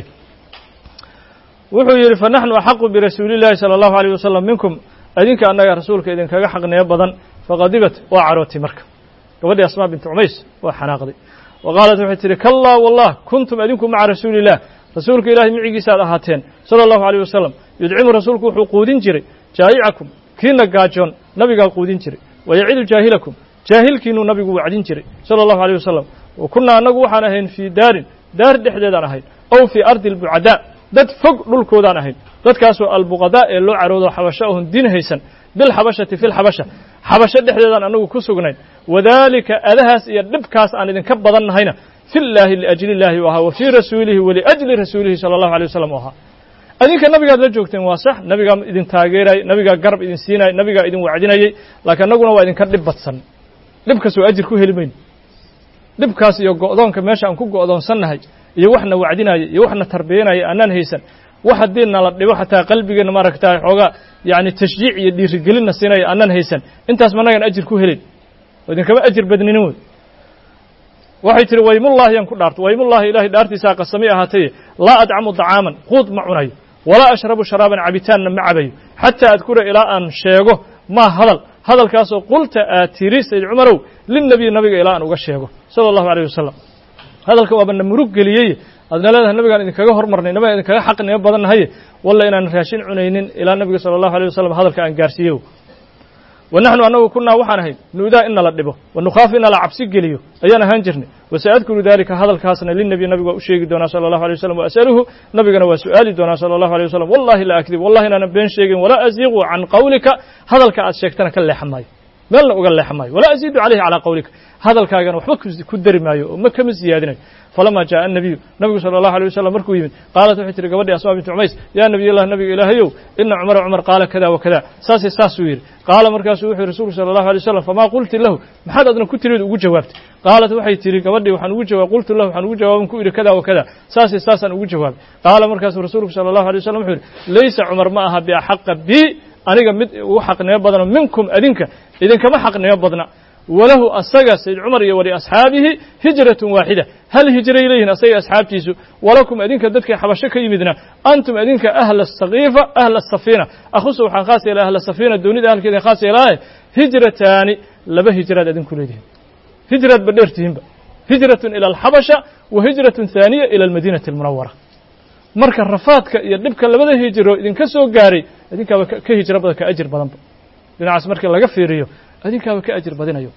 wuxuu yidhi fanaxnu axaqu birasuulillahi sala allahu alayh wasalam minkum idinka annaga rasuulka idinkaga xaqneyo badan faqadibat waa carootay marka gabadhii asmaa bintu cumays waa xanaaqday wa qaalat waxay tihi kallaa wallah kuntum idinku maca rasuuliillah rasuulka ilahay micigiisaad ahaateen sala allahu alayh wasalam yudcimu rasuulku wuxuu quudin jiray jaa'icakum kiina gaajoon nabigaa quudin jiray wayacidu jaahilakum jaahilkiinuu nabigu wacdin jiray sala allahu alayh wasalam wa kunnaa annagu waxaan ahayn fii daarin daar dhexdeedaan ahayn ow fii ardi albucadaa dad fog dhulkoodaan ahayn dadkaasoo albuqadaa ee loo caroodo xabasho ahun diin haysan bilxabashati fi lxabasha xabasho dhexdeedaan annagu ku sugnayn wadaalika adahaas iyo dhibkaas aan idinka badan nahayna fi llaahi liajli illaahi u ahaa wa fii rasuulihi waliajli rasuulihi sala allahu alay wasalam u ahaa adinka nabigaad la joogteen waa sax nabigaa idin taageerayay nabigaa garab idin siinayay nabigaa idin wacdinayay laakiin annaguna waa idinka dhib badsan dhibkaasoo ajir ku heli mayno dhibkaas iyo go'doonka meesha aan ku go'doonsannahay iyo waxna wacdinaya iyo waxna tarbiyanaya annaan haysan wax haddii nala dhibo xataa qalbigeenna maaragtaa xoogaa yacni tashjiic iyo dhiirigelinna siinaya annaan haysan intaas ma annagan ajir ku helin oo idinkama ajir badninin wey waxay tihi waymullaahi yaan ku dhaarto waymullaahi ilaahay dhaartiisaa qasamay ahaataye laa adcamu dacaaman quud ma cunayo walaa ashrabu sharaaban cabitaanna ma cabayo xataa adkura ilaa aan sheego maa hadal hadalkaasoo qulta aad tiri sayd cumarow linnebiy nabiga ilaa aan uga sheego sala allahu alayh wasalam hadalka waaba na murug geliyey adna leedahay nabigaan idinkaga hormarnay nabigaan idinkaga xaqnimo badan nahaye walla inaan raashin cunaynin ilaa nabiga sala allahu alayh wasalam hadalka aan gaarsiiyo wa naxnu annagu kunnaa waxaan ahayn nu'daa in nala dhibo wa nukhaafu in nala cabsi geliyo ayaan ahaan jirnay wasaadkuru dalika hadalkaasna linnebiy nabiga waa u sheegi doonaa sala allahu alay wasalam waas'aluhu nabigana waa su'aali doonaa sala allahu alay wasalam wallahi la akdib wallahi inaanan been sheegin walaa asiiqu can qawlika hadalka aad sheegtana ka leexan maayo meelna uga leexan maayo walaa aziidu calayhi calaa qawlika hadalkaagana waxba ku dari maayo oo ma kama siyaadinayo falamaa jaa'a annabiyu nabigu sala allahu alay wasalam markuu yimid qaalat waxay tihi gabadhii asmaa bintu cumays yaa nabiyallah nabiga ilaahayow ina cumara cumar qaala kada wa kada saasay saasuu yidhi qaala markaasuu wuxuu rasuulku sala allahu alay wasalam famaa qulti lahu maxaad adna ku tiriid ugu jawaabtay qaalat waxay tihi gabadhii waxaan ugu jawaab qultu lahu waxaan ugu jawaaban ku idhi kada wa kada saasay saasaan ugu jawaabay qaala markaasuu rasuulku sala allahu alay wasalam wuxuu yidhi laysa cumar ma aha biaxaqa bi aniga mid ugu xaqnimo badano minkum adinka idinkama xaqnimo badna walahu asaga sayd cumar iyo waliasxaabihi hijratun waaxida hal hijray leeyihin asaga asxaabtiisu walakum adinka dadkay xabasho ka yimidna antum adinka ahla asakiifa ahla asafiina akhusu waxaan khaas yeelay ahla safiina doonida ahalkeeda khaas yeelaaye hijrataani laba hijraad adinku leedihin hijraad ba dheertihinba hijratun ila alxabasha wa hijratun haaniya ila almadiinati almunawara marka rafaadka iyo dhibka labada hijro idinka soo gaaray adinkaaba ka hijro badan ka ajir badanba dhinacaas markii laga fiiriyo adinkaaba ka ajir badinayo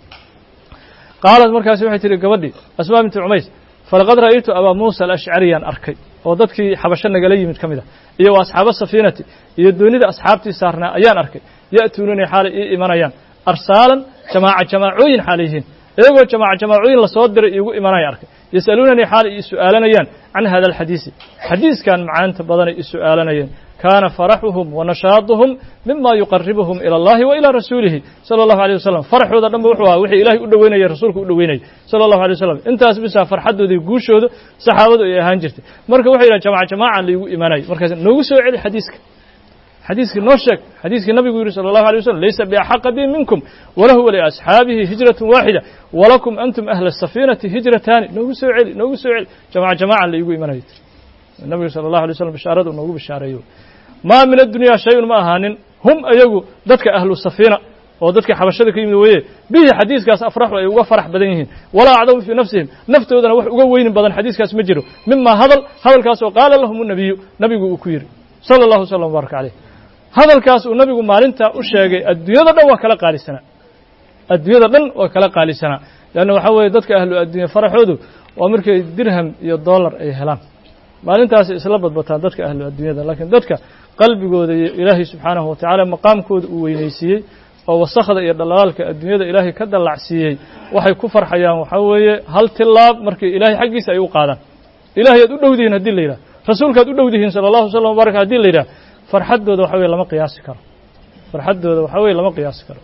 qaalat markaasi waxay tihi gabadhii asmaa bintu cumays falaqad ra'aytu abaa muusa alashcariyaan arkay oo dadkii xabasho nagala yimid ka mid ah iyo wa asxaaba safiinati iyo doonida asxaabtii saarnaa ayaan arkay ya'tuunanii xaalay ii imanayaan arsaalan jamaaca jamaacooyin xaalay yihiin iyagoo jamaaca jamaacooyin lasoo diray iigu imanaya arkay yas'aluunanii xaalay ii su'aalanayaan can hada alxadiisi xadiiskan macaanta badanay ii su'aalanayeen kaana faraxuhum wa nashaaduhum mima yuqaribuhum ila allahi wa ilaa rasuulihi sala allahu alay wasalam faraxooda dhanba wuxuu ahaa wixii ilahay u dhoweynaya rasuulka u dhoweynayay sala allahu alay wasalam intaas bisaa farxaddooda iyo guushooda saxaabadu ay ahaan jirtay marka waxay yidhahan jamaca jamaaca laigu imaanayay markaas noogu soo celi xadiiska xadiiskii noo sheeg xadiiskii nabigu yidhi sala allahu alay wasalam laysa biaxaqa bi minkum walahu waliasxaabihi hijratun waaxida walakum antum ahla asafiinati hijrataani noogu soo celi noogu soo celi jamaca jamaaca laigu imanayay nabigu sala allahu alay wasalam bishaaradu noogu bishaareeyo maa min addunyaa shay-un ma ahaanin hum ayagu dadka ahlu safiina oo dadkii xabashada ka yimid weeye bihi xadiiskaas afraxu ay uga farax badan yihiin walaa acdamu fii nafsihim naftoodana wax uga weynin badan xadiiskaas ma jiro mima hadal hadalkaas oo qaala lahum nabiyu nabigu uu ku yidhi sala allahu wasalam wabaraka caleyh hadalkaas uu nabigu maalintaa u sheegay adduunyada dhan waa kala qaalisanaa adduunyada dhan waa kala qaalisanaa leanna waxaa weeye dadka ahlu adduunya faraxoodu waa markay dirham iyo dollar ay helaan maalintaasay isla badbataan dadka ahlu adduunyada laakiin dadka qalbigooda iyo ilaahay subxaanahu watacaala maqaamkooda uu weynaysiiyey oo wasakhda iyo dhalaalaalka adduunyada ilaahay ka dallacsiiyey waxay ku farxayaan waxaa weeye hal tilaab markii ilaahay xaggiisa ay u qaadaan ilahay aad u dhowdihiin haddii la yidhaha rasuulka ad u dhowdihiin sala allahu wasalam wabaraka haddii la yidhaha farxaddooda waxa weye lama qiyaasi karo farxaddooda waxaa weye lama qiyaasi karo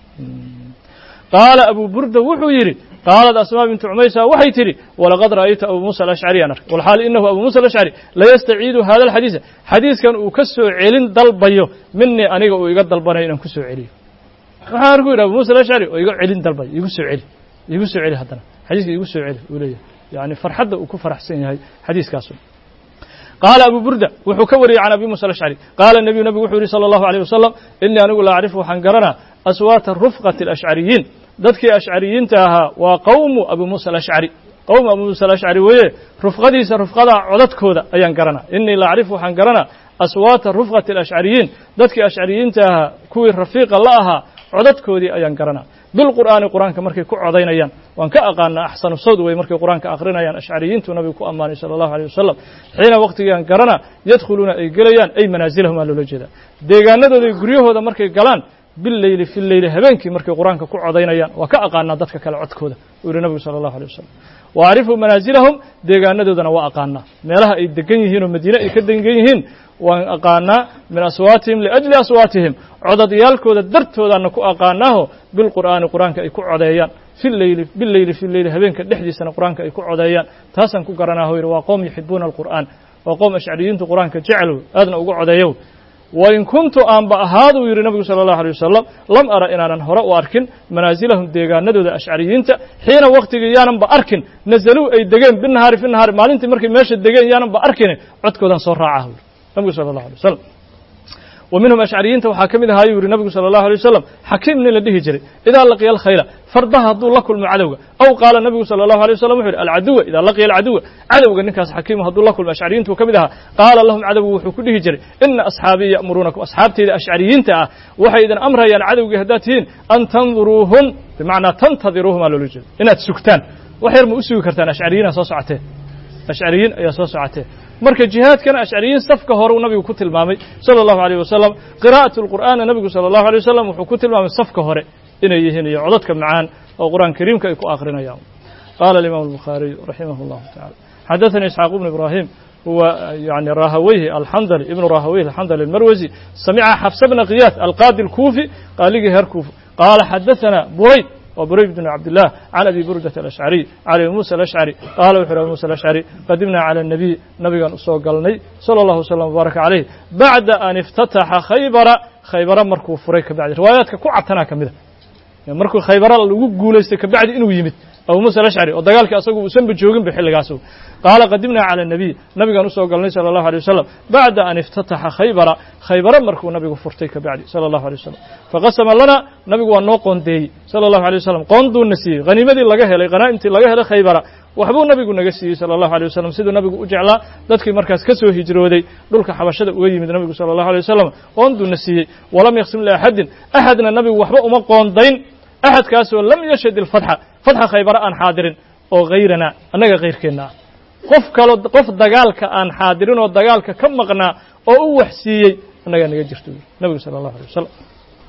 qaala abu burda wuxuu yidhi qaalat asmaa bintu cumaysa waxay tidhi walaqad ra'aytu abu muusa alashcari aan arkay walxaal inahu abu muusa alashcari layastaciidu hada alxadiisa xadiiskan uu ka soo celin dalbayo minii aniga uu iga dalbanayo inaan ku soo celiyo waxaan arku yidhi abu muusa alashcari oo iga celin dalbayo igu soo celi igu soo celi haddana xadiiska igu soo celi uu leeyahay yani farxadda uu ku faraxsan yahay xadiiskaasu qaala abu burda wuxuu ka wariyey can abi muusa alashcari qaala nebiyu nabigu wuxuu yihi sala allahu alayh wasalam inii anigu la acrifu waxaan garanaa aswaata rufqati alashcariyiin dadkii ashcariyiinta ahaa waa qowmu abu muusa alashcari qowmu abu muusa alashcari weeye rufqadiisa rufqada codadkooda ayaan garanaa inii la acrifu waxaan garanaa aswaata rufqati alashcariyiin dadkii ashcariyiinta ahaa kuwii rafiiqa la ahaa codadkoodii ayaan garanaa bilqur'aani qur'aanka markay ku codaynayaan waan ka aqaanaa axsanu sawd wey markay qur'aanka akhrinayaan ashcariyiintu nabigu ku ammaanay sala allahu alayh wasalam xiina waqtigaan garanaa yadkhuluuna ay gelayaan ay manaasilahum aa loola jeedaa deegaanadooda iyo guryahooda markay galaan bileyli fi leyli habeenkii markay qur'aanka ku codaynayaan waa ka aqaanaa dadka kale codkooda uu yihi nabigu sala allahu alay wasalam wa acrifu manaasilahum deegaanadoodana waa aqaanaa meelaha ay degan yihiin oo madiine ay ka degan yihiin waan aqaanaa min aswaatihim liajli aswaatihim codadyaalkooda dartoodaana ku aqaanaaho bilqur'aani qur'aanka ay ku codeeyaan fi leyli bileyli fi leyli habeenka dhexdiisana qur'aanka ay ku codeeyaan taasaan ku garanaaho yidhi waa qowm yuxibuuna alqur'aan waa qowm ashcariyiintu qur'aanka jeclow aadna ugu codeeyow wain kuntu aanba ahaaduu yidhi nabigu sala allahu alay wasalam lam ara inaanan hore u arkin manaasilahum deegaanadooda ashcariyiinta xiina waktigii yaananba arkin nazaluu ay degeen binahaari fi nahaari maalintii markay meesha degeen yaananba arkin codkoodaan soo raacahu yidhi nabigu sala allahu alay wasalam wa minhum ashcariyiinta waxaa ka mid ahaa yuu yihi nabigu sala allahu alay wasalam xakiim nin la dhihi jiray idaa laqiya alkhayla fardaha hadduu la kulmo cadowga aw qaala nabigu sala allahu alay wasalam wuxu yidhi alcaduwa idaa laqiya alcaduwa cadowga ninkaas xakiimu hadduu la kulmo ashcariyiintu ka mid ahaa qaala lahum cadowgu wuxuu ku dhihi jiray ina asxaabii ya'muruunakum asxaabteyda ashcariyiinta ah waxay idin amrayaan cadowgii haddaad tihiin an tanduruuhum bimacnaa tantadiruuhum aa loola jeeda inaad sugtaan wax yar ma u sugi kartaan ashcariyiina soo socotee ashcariyiin ayaa soo socotee marka jihaadkana ashcariyiin safka hore uu nabigu ku tilmaamay sala allahu alayh wasalam qiraa'atu lqur'aana nabigu sala allahu alay wasalam wuxuu ku tilmaamay safka hore inay yihiin iyo codadka macaan oo qur'aan kariimka ay ku akrinayaan qaala alimaam albukhaariy raximah allahu tacala xadaثanii isxaaq ibnu ibraahim huwa yani rahaweyhi alxandali ibnu rahaweyhi alxandali almarwasi samica xafsa bna kiyaad alqaadi alkuufi qaaligii heer kuufa qaala xadaثana burayd waa burayd bn cabdillah can abi burdata alashcariy can abi muusa alashcari qaala wuxu uhi abi muusa alashcari qadimnaa cala الnabiy nabigaan usoo galnay sala allahu wasalam wabaaraka calayh bacda an iftataxa khaybara khaybara markuu furay kabacdi riwaayaadka ku cadtanaa ka mida markuu khaybara lagu guulaystay kabacdi inuu yimid abu muusa alashcari oo dagaalkii asagu uusanba jooginba xilligaas qaala qadimnaa cala الnabiy nabigaan usoo galnay sala allahu alay wasalam bacda an iftataxa khaybara khaybara markuu nabigu furtay kabacdi sala allahu alay wasalam faqasama lana nabigu waa noo qoondeeyey sala allahu alay wasalam qoonduuna siiyey haniimadii laga helay khanaa'imtii laga helay khaybara waxbuu nabigu naga siiyey sala allahu alay wasalam siduu nabigu u jeclaa dadkii markaas ka soo hijrooday dhulka xabashada uga yimid nabigu sala allahu alay wasalam qoonduuna siiyey walam yaqsim liaxadin axadna nabigu waxba uma qoondayn axadkaasoo lam yashhad ilfatxa fatxa khaybara aan xaadirin oo hayranaa annaga kayrkeenna ah qof kaloo qof dagaalka aan xaadirin oo dagaalka ka maqnaa oo u wax siiyey annagaa naga jirto yuri nabigu sala allahu alay wasalam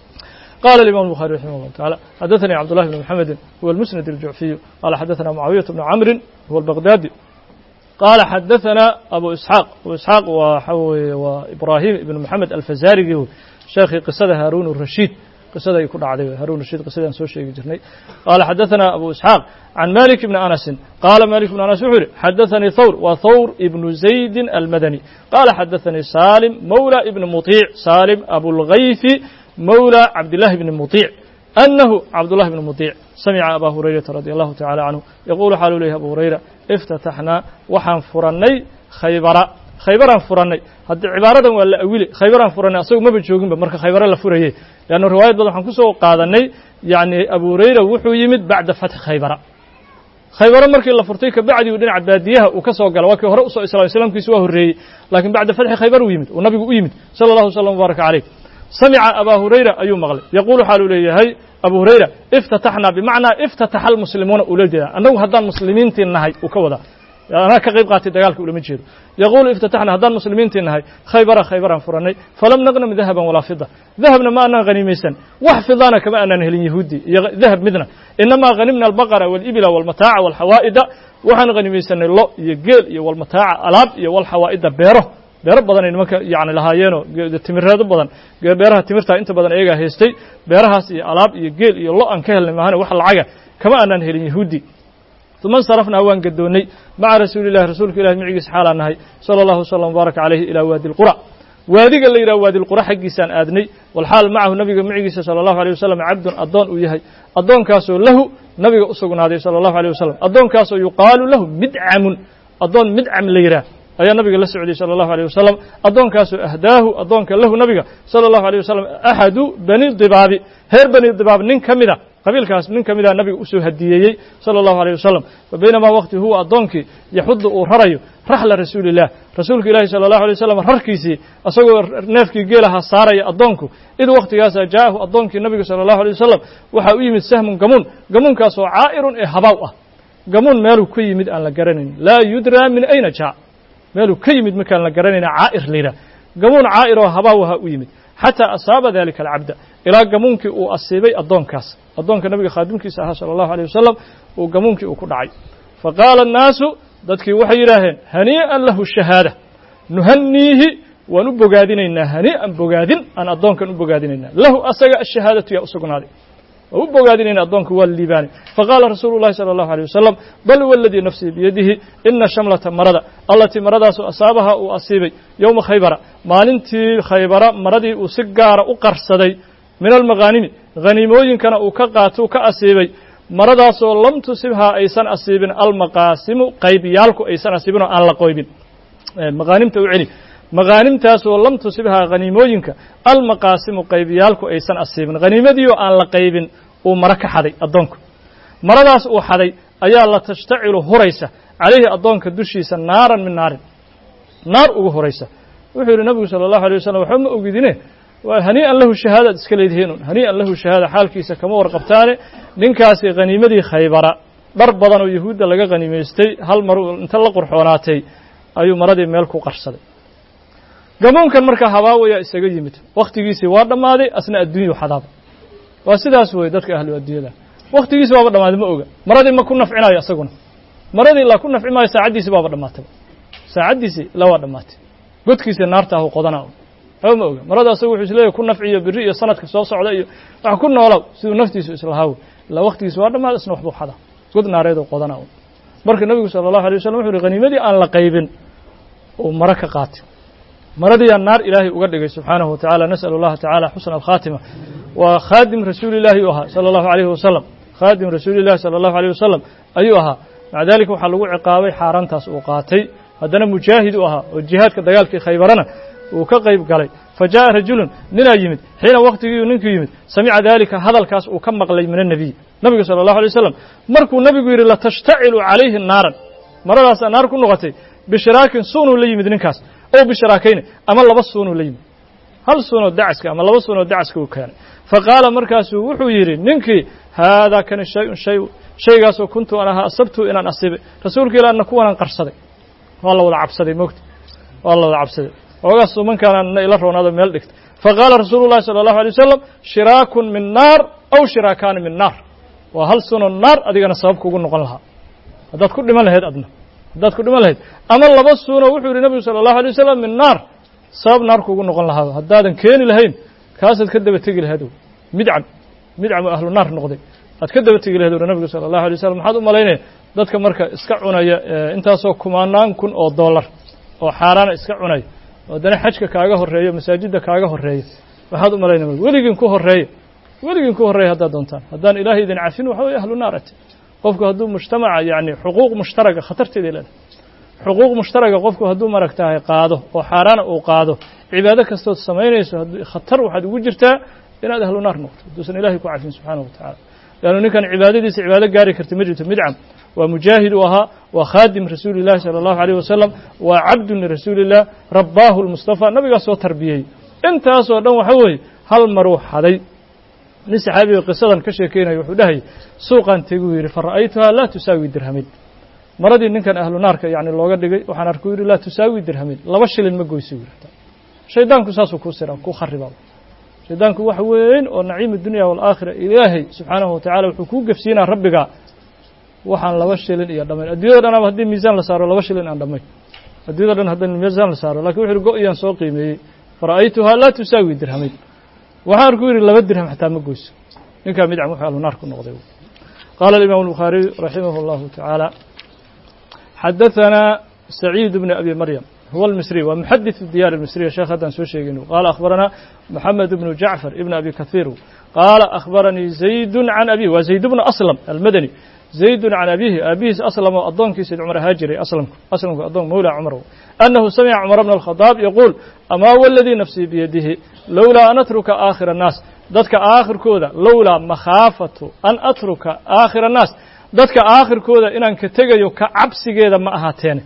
قال الإمام البخاري رحمه الله تعالى حدثني عبد الله بن محمد هو المسند الجعفي قال حدثنا معاوية بن عمرو هو البغدادي قال حدثنا أبو إسحاق أبو إسحاق وحوي وإبراهيم بن محمد الفزاري شيخ قصة هارون الرشيد قصة يكون عليه هارون الرشيد قصة سوى شيء جرني قال حدثنا أبو إسحاق عن مالك بن أنس قال مالك بن أنس حدثني ثور وثور ابن زيد المدني قال حدثني سالم مولى ابن مطيع سالم أبو الغيث مولى عبد الله بن مطيع أنه عبد الله بن مطيع سمع أبا هريرة رضي الله تعالى عنه يقول حال له أبو هريرة افتتحنا وحن فرني خيبر khaybaraan furannay haddii cibaaradan waa la awili khaybaraan furannay asagu maba jooginba marka khaybara la furayey leanna riwaayad badan waxaan ku soo qaadanay yacni abu hurayra wuxuu yimid bacda fatxi khaybara khaybaro markii la furtay kabacdi uu dhinaca baadiyaha uu ka soo gala waa kii hore usoo islaamay islaamkiisu waa horreeyey laakiin bacda fatxi khaybar uu yimid uu nabigu u yimid sala allahu wasalam wabaraka calayh samica abaa hurayra ayuu maqlay yaquulu xaaluu leeyahay abu hurayra iftataxnaa bimacnaa iftataxa almuslimuuna ula jeeda annagu haddaan muslimiintii nahay uu ka wadaa anaa ka qayb qaatay dagaalka ulama jeedo yaquulu iftataxnaa haddaan muslimiintii nahay khaybara khaybaraan furannay falam naqnam dahaban walaa fida dahabna ma aanaan haniimaysan wax fidaana kama aanaan helin yahuudi iyo dahab midna inamaa hanimna albaqara walibila walmataaca walxawaa'ida waxaan hanimaysanay lo iyo geel iyo walmataaca alaab iyo walxawaa'ida beero beero badan ay nimanka yacni lahaayeenoo timireedo badan beeraha timirtaa inta badan iyagaa haystay beerahaas iyo alaab iyo geel iyo lo aan ka helnay maahane wax lacaga kama aanaan helin yahuudi uma insarafnaa waan gadoonnay maca rasuuli illahi rasuulka ilahi micigiisa xaalaan nahay sala allahu wasalam wabaraka calayhi ilaa waadi lqura waadiga la yidhaha waadi lqura xaggiisaan aadnay walxaal macahu nabiga micigiisa sala allahu alيyh wasalam cabdun addoon uu yahay addoonkaasoo lahu nabiga u sugnaaday sala allahu alيyh wasalam addoonkaasoo yuqaalu lahu midcamun addoon midcam la yidhaah ayaa nabiga la socday sala allahu alيyh wasalam addoonkaasoo ahdaahu addoonka lahu nabiga sala allahu alيyh wasalam axadu bani dibaabi reer bani dibaab nin ka mida qabiilkaas nin ka mida nabiga usoo hadiyeeyey sala allahu alيyh wasalam fa baynamaa waqti huwa addoonkii yaxudu uu rarayo raxla rasuuli illah rasuulka ilaahi sala allahu alيy wasalam rarkiisii isagoo neefkii geelaha saaraya addoonku id wakhtigaasa jaa'ahu addoonkii nabiga sala allahu alيy wasalam waxaa u yimid sahmun gamuun gamuunkaasoo caa'irun ee habaaw ah gamuun meeluu ka yimid aan la garanayn laa yudraa min ayna jaa meeluu ka yimid markaan la garanayna caa'ir la yidhaah gamuun caa'ir oo habaaw ahaa u yimid xataa asaaba dalika alcabda ilaa gamuunkii uu asiibay addoonkaas addoonka nabiga khaadimkiisa ahaa sala allahu alيyh wasalam uu gamuunkii uu ku dhacay faqaala annaasu dadkii waxay yidhaaheen hanii'an lahu shahaada nuhanniihi waan u bogaadinaynaa hanii'an bogaadin aan addoonkan u bogaadinaynaa lahu asaga ashahaadatu yaa u sugnaaday waan u bogaadinayna addoonka waa liibaanay faqaala rasuulu llahi sala allahu alيyh wasalam bal waladii nafsii biyadihi ina shamlata marada allatii maradaasoo asaabaha uu asiibay yowma khaybara maalintii khaybara maradii uu si gaara u qarsaday min almaghaanimi haniimooyinkana uu ka qaato u ka asiibay maradaasoo lam tusibhaa aysan asiibin almaqaasimu qaybiyaalku aysan asiibin oo aan la qoybin maqaanimta u celi maqaanimtaasoo lam tusibhaa haniimooyinka almaqaasimu qaybiyaalku aysan asiibin haniimadii oo aan la qaybin uu maro ka xaday addoonku maradaas uu xaday ayaa la tashtacilu huraysa calayhi addoonka dushiisa naaran min naarin naar ugu huraysa wuxuu yidhi nabigu sala allahu alيy wasalam waxba ma ogidine waa hanii'an lahu shahaadaad iska leedihiinun hanii'an lahu shahaada xaalkiisa kama warqabtaane ninkaasi haniimadii khaybara dhar badan oo yahuudda laga haniimaystay hal mar inta la qurxoonaatay ayuu maradii meel ku qarsaday gamuunkan markaa habaawayaa isaga yimid wakhtigiisii waa dhammaaday asna adduunyau xadaaba waa sidaas weeye dadka ahlu adduunyada wakhtigiisi waaba dhammaaday ma oga maradii ma ku nafcinayo isaguna maradii ilaa ku nafci maayo saacaddiisii baaba dhammaatay saacaddiisii ilaa waa dhammaatay godkiisii naarta ahu qodanaa waxba ma oga marada asagu wuxuu isleeyahy ku nafciyo biri iyo sanadka soo socda iyo wax ku noolow siduu naftiisu islahaawo ilaa wakhtigiisi waa dhammaaday isna waxbuu xada god naareed oo qodanaa marka nabigu sala allahu alيy wasalam wuxu uhi haniimadii aan la qaybin uu maro ka qaatay maradiiyaa naar ilaahay uga dhigay subxaanahu wa tacala nas'al allaha tacala xusna alkhaatima waa khaadim rasuuli llahi uu ahaa sala allahu alayhi wasalam khaadim rasuuli llahi sala allahu alayh wasalam ayuu ahaa maca dalika waxaa lagu ciqaabay xaaraantaas uu qaatay haddana mujaahid u ahaa oo jihaadka dagaalkii khaybarana uu ka qayb galay fa jaa'a rajulun ninaa yimid xiina wakhtigiiu ninkuu yimid samica dalika hadalkaas uu ka maqlay min annabiy nabiga sala allahu alay wasalam markuu nabigu yidhi latashtacilu calayhi naaran maradaasaa naar ku noqotay bishiraakin suunuu la yimid ninkaas oo bishiraakayne ama laba suunuu la yimid hal suunoo dacaska ama laba suunoo dacaska uu keenay fa qaala markaasuu wuxuu yidhi ninkii haadaa kani shay-un shay shaygaasoo kuntu an ahaa asabtuu inaan asiibay rasuulka ilaahna kuwanaan qarsaday waa la wada cabsaday moogta waa la wada cabsaday oogaas suumankaana ila roonaado meel dhigta fa qaala rasuulu llahi sala allahu alay wasalam shiraakun min naar aw shiraakaani min naar waa hal suunoo naar adigana sabab kugu noqon lahaa haddaad ku dhiman lahayd adna haddaad ku dhiman lahayd ama laba suunoo wuxuu yidhi nabigu sala allahu alay wasalam min naar sabab naar kuugu noqon lahaado haddaadan keeni lahayn kaasaad ka daba tegi lahayd midcam midcam oo ahlu naar noqday aad ka daba tegi lahayd uri nabigu sala allahu alay wasalam maxaad u malaynaya dadka marka iska cunaya intaasoo kumaanaan kun oo dollar oo xaaraana iska cunaya oo haddana xajka kaaga horreeyo masaajidda kaaga horreeya waxaad u malaynaya weligiin ku horreeya weligiin ku horreeya haddaad doontaan haddaan ilaahay idin cafin waxa weye ahlu naar ati qofku hadduu mujtamaca yacni xuquuq mushtaraga khatarteeday leedahay xuquuq mushtaraga qofku hadduu maragtahay qaado oo xaaraana uu qaado cibaado kastood samaynayso haddii khatar waxaad ugu jirtaa inaad ahlu naar noqoto hadduusan ilaahay ku cafin subxaanahu wa tacaala leannu ninkan cibaadadiisa cibaado gaari karta ma jirto midcam waa mujaahid u ahaa waa khaadim rasuuli llahi sala allahu alayh wasalam waa cabdun lirasuuli illah rabbaahu lmustafa nabigaa soo tarbiyey intaasoo dhan waxa weeye hal maruu xaday nin saxaabiga qisadan ka sheekeynaya wuxuu dhahayay suuqaan teguu yidhi fa ra'aytuhaa laa tusaawi dirhamin maradii ninkan ahlu naarka yacni looga dhigay waxaan arkuu yidhi laa tusaawi dirhamin laba shilin ma goyso yidhi shaydaanku saasuu kuu siraa kuu kharibaa shaydaanku wax weyn oo naciim dunya waalaakhira ilaahay subxaanahu wa tacala wuxuu kuu gefsiinaa rabbiga waxaan laba shilin iyo dhammayn adduunyada dhan haddii miisaan la saaro laba shilin aan dhammayn adduunyada dhan haddii miisaan la saaro lakin wuxu yidhi go-iyaan soo qiimeeyey fara'aytuhaa laa tusaawi dirhamayn waxaan arkuu yidhi laba dirham xataa ma goyso ninkaa midcam wuxuu ahlu naar ku noqday qaala alimaamu albukhaariy raximah allahu tacaala xadahanaa saciid bni abi maryam هو المصري ومحدث الديار المصرية شيخ هذا سوشيغينو قال أخبرنا محمد بن جعفر ابن أبي كثير قال أخبرني زيد عن أبيه وزيد بن أسلم المدني زيد عن أبيه أبيه أسلم أضون كيسيد عمر هاجري أسلم أسلم أضون مولى عمر أنه سمع عمر بن الخطاب يقول أما والذي نفسي بيده لولا أن أترك آخر الناس ذاتك آخر كودا لولا مخافة أن أترك آخر الناس ذاتك آخر كودا إن أنك تجيو كعبسي جيدا ما أهاتين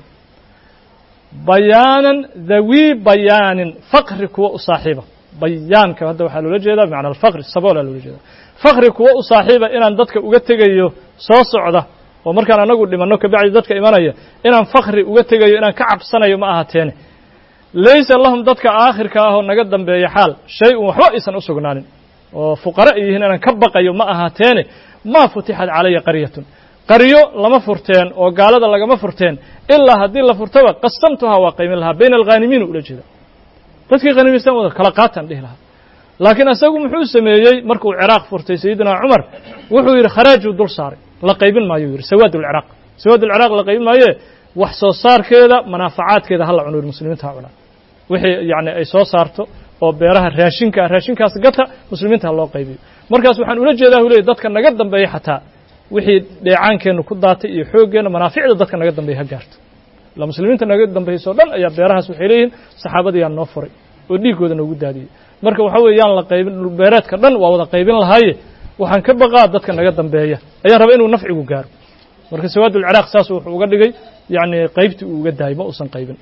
bayaanan dhawi bayaanin faqri kuwa u saaxiiba bayaanka hadda waxaa loola jeedaa bimacna alfaqri saboola loola jeedaa faqri kuwa u saaxiiba inaan dadka uga tegayo soo socda oo markaan anagu dhimanno kabacdi dadka imanaya inaan faqri uga tegayo inaan ka cabsanayo ma ahateene laysa lahum dadka aakhirka ah oo naga dambeeya xaal shay un waxba aysan u sugnaanin oo fuqara yihiin inaan ka baqayo ma ahaateene maa futixat calaya qaryatun qaryo lama furteen oo gaalada lagama furteen ilaa haddii la furtaba qasamtuhaa waa qaymin lahaa bayna alghaanimiin ula jeeda dadkii khaniimaystaan wada kala qaataan dhihi lahaa laakiin isagu muxuu sameeyey markuu ciraaq furtay sayidina cumar wuxuu yidhi kharaajuu dul saaray la qaybin maayo yidhi sawaad ulciraaq sawaad ulciraaq la qaybin maaye wax soo saarkeeda manaafacaadkeeda hala cuno yidhi muslimiinta ha cunaan wixii yacni ay soo saarto oo beeraha raashinka ah raashinkaas gata muslimiinta ha loo qaybiyo markaas waxaan ula jeedaa hu leeyay dadka naga dambeeya xataa wixii dheecaankeennu ku daatay iyo xooggeenna manaaficda dadka naga dambeeya ha gaarto ila muslimiinta naga dambaysoo dhan ayaa beerahaas waxay leeyihiin saxaabadayaan noo furay oo dhiiggooda noogu daadiyey marka waxa weeye yaan la qaybin dhulbeereedka dhan waa wada qaybin lahaaye waxaan ka baqaa dadka naga dambeeya ayaan rabaa inuu nafcigu gaaro marka sawaad ulciraaq saas wuxuu uga dhigay yacni qaybtii uu uga daayay ma uusan qaybin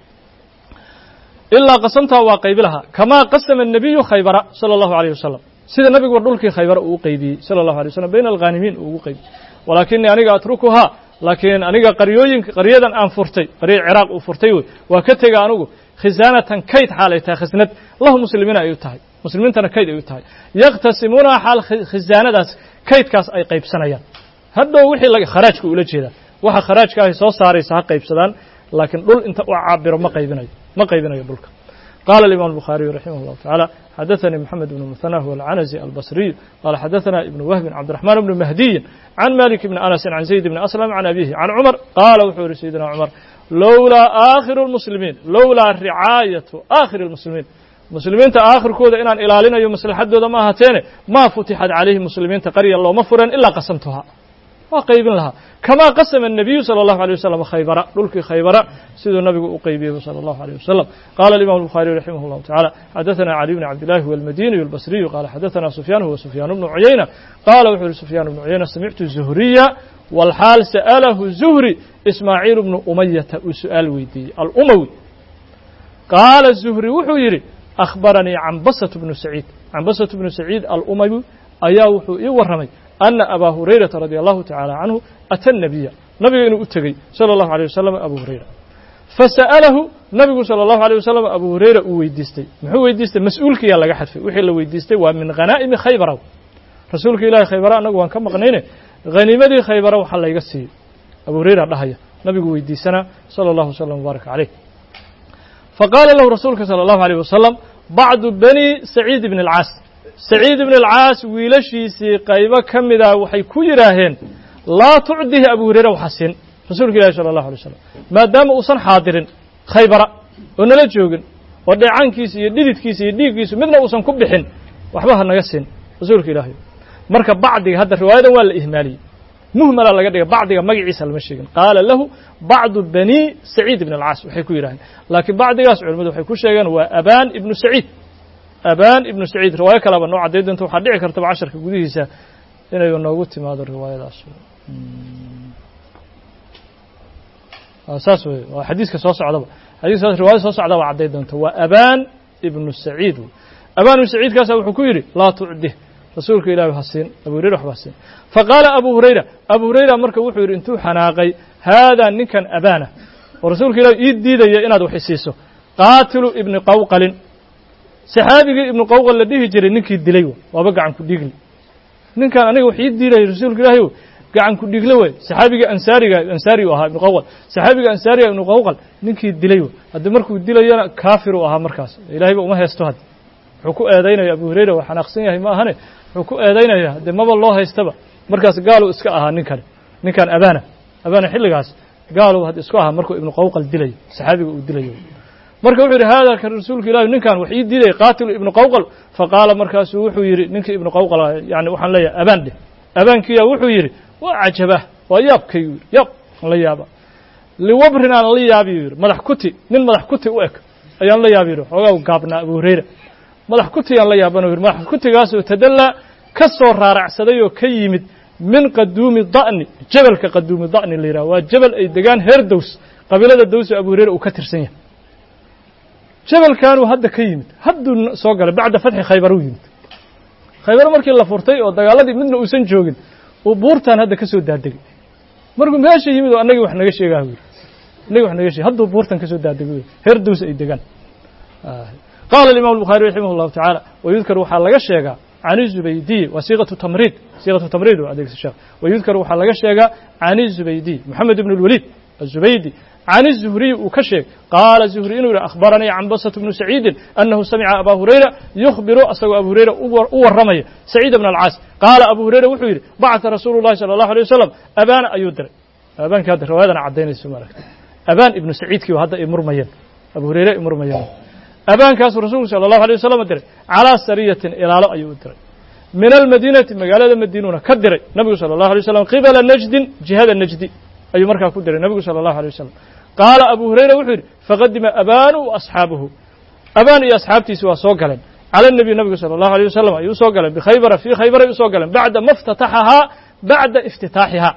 ilaa qasamtaa waa qaybi lahaa kamaa qasama الnabiyu khaybara salى الlahu عalيه wasalam sida nabiguba dhulkii khaybara uu u qaybiyey salى الlahu عalيه wasalam bayna alghaanimiin uu ugu qaybiyey walaakinii aniga atrukuhaa laakiin aniga qaryooyinka qaryadan aan furtay qarya ciraaq uu furtay wey waa ka tega anigu khisaanatan kayd xaal ay tahay khasnad lahu muslimiina ay u tahay muslimiintana kayd ay u tahay yaqtasimuunaha xaal khisaanadaas kaydkaas ay qaybsanayaan hadhow wixii laga kharaajka ula jeedaa waxa kharaajka ay soo saaraysa ha qaybsadaan laakiin dhul inta u caabiro ma qaybinayo ma qaybinayo dhulka قال الإمام البخاري رحمه الله تعالى حدثني محمد بن المثنى هو العنزي البصري قال حدثنا ابن وهب عبد الرحمن بن مهدي عن مالك بن أنس عن زيد بن أسلم عن أبيه عن عمر قال وحور سيدنا عمر لولا آخر المسلمين لولا رعاية آخر المسلمين مسلمين آخر كودا إن إلى لنا يوم مسلحة دودا ما هاتين ما فتحت عليهم مسلمين تقري الله مفرا إلا قسمتها وقيب لها كما قسم النبي صلى الله عليه وسلم خيبر دلك خيبر سيد النبي أقيبه صلى الله عليه وسلم قال الإمام البخاري رحمه الله تعالى حدثنا علي بن عبد الله والمديني والبصري قال حدثنا سفيان هو سفيان بن عيينة قال وحول سفيان بن عيينة سمعت الزهرية والحال سأله الزهري إسماعيل بن أمية وسؤال ويدي الأموي قال الزهري وحيري أخبرني عن بسة بن سعيد عن بسة بن سعيد الأموي أيا وحي ورمي أن أبا هريرة رضي الله تعالى عنه أتى النبي نبي إنه أتقي صلى الله عليه وسلم أبو هريرة فسأله نبي صلى الله عليه وسلم أبو هريرة ويديستي محو ويديستي مسؤولك يا لقى حد في وحي اللي ويديستي ومن غنائم خيبر رسولك إلهي خيبر أنا وان كم غنينه غنيمة خيبر وحلا يقصي أبو هريرة رهية نبي ويديسنا صلى الله وسلم وبارك عليه فقال له رسولك صلى الله عليه وسلم بعض بني سعيد بن العاص سعيد بن العاص ويلشيسي قيبة كمدا وحي كيراهن لا تعده أبو هريرة وحسين رسولك الله صلى الله عليه وسلم ما دام أصن حاضر خيبرة ونلا جوجن ودعان كيسي يديد كيسي يديد كيسي مدنا أصن كبحن وحبها نقسن رسولك الله مركب بعد هذا الرواية ولا إهمالي muhmala laga dhigay bacdiga magaciisa lama sheegin qaala lahu bacdu bani saciid ibn alcaas waxay ku yidhaaheen laakiin bacdigaas culimmadu waxay ku sheegeen waa abaan ibnu saciid abaan ibnu saciid riwaayo kaleba noo cadday doonta waxaa dhici kartaba casharka gudihiisa inay noogu timaado riwaayadaas saas wey waa xadiiska soo socdaba xadiiskaas riwaayada soo socda waa cadday doonta waa abaan ibnu saciid abaan ibnu saciid kaasa wuxuu ku yidhi laa tucdih rasuulka ilaahi ha siin abu hurayra waxba siin faqaala abu hurayra abu hurayra marka wuxuu yidhi intuu xanaaqay haadaa ninkan abaana oo rasuulka ilaahi ii diidaya inaad wax isiiso qaatilu ibni qawqalin saxaabigii ibnu qawqal la dhihi jiray ninkii dilay waaba gacan ku dhigli ninkan aniga wax ii diidaya rasuulka ilaahi gacan ku dhigle wey saxaabiga ansaariga ansaari uu ahaa ibnu qawqal saxaabiga ansaariga ibnu qawqal ninkii dilay haddii markuu dilayana kaafir uu ahaa markaas ilaahayba uma haysto hadda wuxuu ku eedaynaya abu hurayra waa xanaaqsan yahay ma ahane wuxuu ku eedaynaya dee maba loo haystaba markaas gaaluu iska ahaa ninkan ninkan abaana abaana xilligaas gaaluu had isku ahaa markuu ibnu qawqal dilayo saxaabiga uu dilayo marka wuxuu yidhi haadaa kan rasuulka ilaahi ninkan wax ii diiday qaatilu ibnu qawqal faqaala markaasuu wuxuu yidhi ninkii ibnu qawqal yani waxaan leeyahay abaan dheh abaankiya wuxuu yidhi waa cajabah waa yaabkay yidhi yaab aan la yaaba liwabrin aan la yaabi yidhi madax kuti nin madax kuti u eg ayaan la yaabi yidhi xoogaa gaabnaa abu hurayra madax kutiyaan la yaabano yidhi madax kutigaasoo tadallaa ka soo raaracsaday oo ka yimid min qaduumi da'ni jabalka qaduumi da'ni la yidhaha waa jabal ay degaan heer dows qabiilada dowso abu hurayra uu ka tirsan yahay jabalkaanuu hadda ka yimid hadduu soo galay bacda fatxi khaybar uu yimid khaybar markii la furtay oo dagaaladii midna uusan joogin uu buurtaan hadda ka soo daadegay markuu meesha yimid oo annagii wax naga sheegaha yidhi annagii wax naga sheegay hadduu buurtan ka soo daadegay heer dows ay degaan qaala alimaam الbukhari raximah اllahu tacaala wayudkar waxaa laga sheegaa can الzubaydiy waa siiqatu tamriid siiqatu tamriid waa adeegsa sheekh wayudkar waxaa laga sheegaa can الzubaydiy moxamed ibn اlwaliid aلzubaydi can الzuhriy uu ka sheeg qaala zuhri inuu yihi akhbaranii canbasة bnu saciidin annahu samica aba hurayra yukhbiru asagoo abu hurayra u warramaya saciid bn alcaas qaala abu hurayra wuxuu yidhi bacata rasuulu llahi salى اllahu alيه wasalam abaana ayuu diray abaanki hadda riwaayadana caddaynayso maaragtay abaan ibnu saciidkii hadda ay murmayeen abu hurayre ay murmayeen abaankaasuu rasuulku sala allahu alay wasalam diray calaa sariyatin ilaalo ayuu u diray min almadiinati magaalada madiinuuna ka diray nabigu sala allahu alay wasalam qibala najdin jihada najdi ayuu markaa ku diray nabigu sala allahu alay wasalam qaala abu hurayra wuxuu yidhi faqadima abaanu wa asxaabuhu abaan iyo asxaabtiisi waa soo galeen cala nebiy nabigu sala allahu alay wasalam ayuu usoo galeen bikhaybara fii khaybaray usoo galeen bacda ma iftataxahaa bacda iftitaaxihaa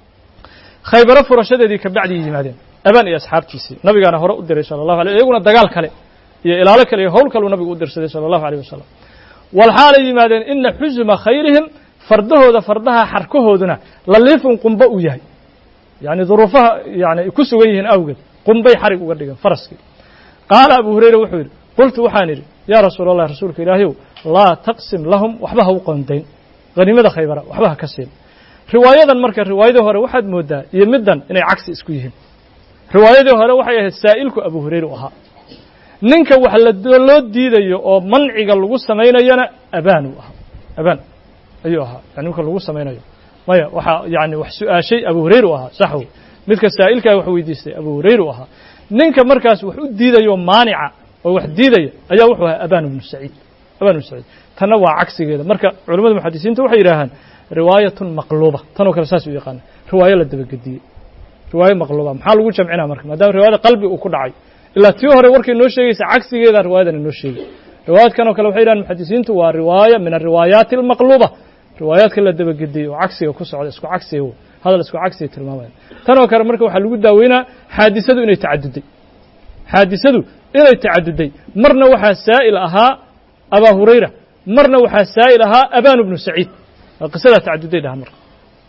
khaybaro furashadeedii ka bacdii yimaadeen abaan iyo asxaabtiisii nabigaana hore u diray sala allahu alay iyaguna dagaal kale iyo ilaalo kale iyo howl kaluu nabigu u dirsaday sala allahu alayh wasalam walxaalay yimaadeen ina xusuma khayrihim fardahooda fardaha xarkahooduna laliifun qumbo uu yahay yani duruufaha yani ay ku sugan yihiin awgeed qumbay xarig uga dhigeen faraskii qaala abu hurayra wuxuu yidhi qultu waxaan idhi yaa rasuula allah rasuulka ilaahiyow laa taqsim lahum waxba ha u qoondayn haniimada khaybara waxba ha ka siin riwaayadan marka riwaayadii hore waxaad moodaa iyo middan inay cagsi isku yihiin riwaayadii hore waxay ahayd saa'ilku abu hurayra u ahaa ninka wax loo diidayo oo manciga lagu samaynayana abaan uu ahaa abaan ayuu ahaa yani ninka lagu samaynayo maya waxaa yani wax su-aashay abu hurayra u ahaa saxw midka saa'ilkaa wax weydiistay abu hurayra u ahaa ninka markaas wax u diidayo maanica oo wax diidaya ayaa wuxuu ahaa abaan ibnu saciid abaan ibnu saciid tanna waa cagsigeeda marka culamada muxadisiinta waxay yidhaahaan riwaayatun maqluuba tanoo kale saas u yaqaana riwaayo la dabagediyey riwaayo maqluuba maxaa lagu jamcinaa marka maadaama riwaayada qalbi uu ku dhacay ilaa tii hore warkay noo sheegaysa cagsigeeda riwaayadan inoo sheegay riwaayadkan oo kale waxay yidhahan muxadisiintu waa riwaaya min alriwaayaati almaqluuba riwaayaadka la dabagediyey oo cagsiga ku socda isku cagsiga hadal isku cagsiga tilmaamaya tan oo kale marka waxaa lagu daaweynaa xaadisadu inay tacaduday xaadisadu inay tacaduday marna waxaa saa'il ahaa abaa hurayra marna waxaa saa'il ahaa abaan ibnu saciid qisadaa tacaduday dhahan marka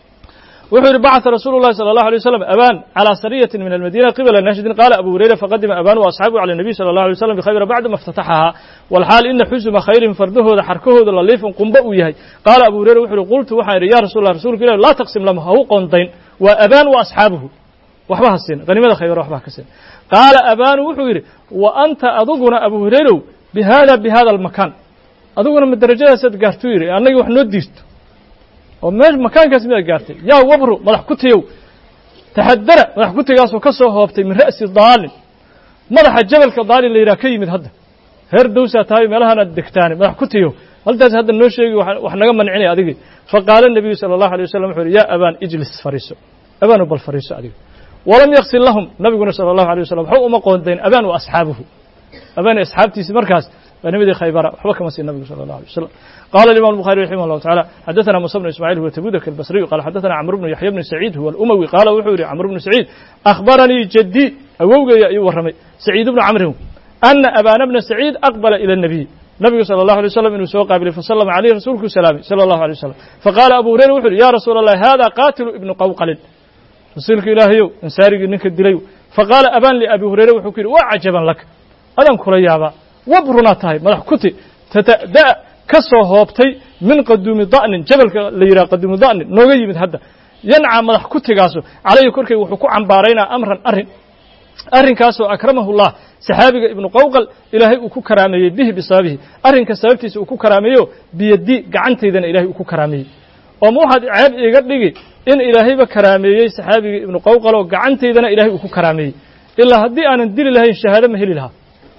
wuxuu yihi bacثa rasuulu الlahi salى الlaه عalيه waslم abaan calى sariyati min almadina qibla nashdin qaala abu hurayra faqadima abaan وasxaabuhu calى الnabiy salى الlaه alيه waslm bkhaybra bacda ma اftataxahaa walxaal ina xusuma khayrihim fardahooda xarkahooda laliifun qumbo uu yahay qaala abu hurayra wuxu uhi qultu waxaan idhi ya rasul lah rasulka ilah laa taqsim lam ha u qoondayn waa abaan wa asxaabuhu waxba ha siin haniimada khaybar waxba ha ka siin qaala abaanu wuxuu yidhi wa anta aduguna abu hurayrow bihada bihada almakaan adiguna ma darajadaasaad gaartuu yidhi annagii wax noo diirto oo mee makaankaas midaad gaartay yaa wabru madax kutiyow taxadara madax kutigaasoo ka soo hoobtay min ra'si daalin madaxa jabalka daalin la yidhaha ka yimid hadda heer dawsaa tahay meelahaanaad degtaane madax kutiyow haltaas hadda noo sheegi wax naga mancinay adiga faqaala nabiga sallallahu alayhi wasallam wuxuu ya aban ijlis fariiso aban bal fariiso adiga walam yaghsil lahum nabiguna sallallahu alayhi wasallam wuxuu uma qoondayn aban wa asxaabuhu aban asxaabtiisa markaas بنبي خيبرة حبك مسير النبي صلى الله عليه وسلم قال الإمام البخاري رحمه الله تعالى حدثنا موسى بن إسماعيل هو تبوذك البصري قال حدثنا عمرو بن يحيى بن سعيد هو الأموي قال وحوري عمرو بن سعيد أخبرني جدي أووغ يا ورمي سعيد بن عمرو أن أبان بن سعيد أقبل إلى النبي النبي صلى الله عليه وسلم إنه سوى قابل فسلم عليه رسولك السلام صلى الله عليه وسلم فقال أبو هريرة وحوري يا رسول الله هذا قاتل ابن قوقل رسولك إلهي انسارق إنك الدليو فقال أبان لأبي هريرة وحكير وعجبا لك ألم كريابا وبرنا تاي مدح كتي تتأدى كسو هوبتي من قدوم ضأن جبل ليرا قدوم ضأن نوغا يمد هدا ينعى مدح كتي كاسو عليه كركي وحكو عن بارينا أمرا أرن أرن كاسو أكرمه الله سحابي ابن قوقل إلهي أكو كرامي به بسببه أرن كسببتي أكو كراميو بيدي قعنتي ذن إلهي أكو كرامي وموحد عيب إيقادي إن إلهي بكرامي سحابي ابن قوقل وقعنتي ذن إلهي أكو كرامي إلا هدي أنا ندير لهي الشهادة مهلي لها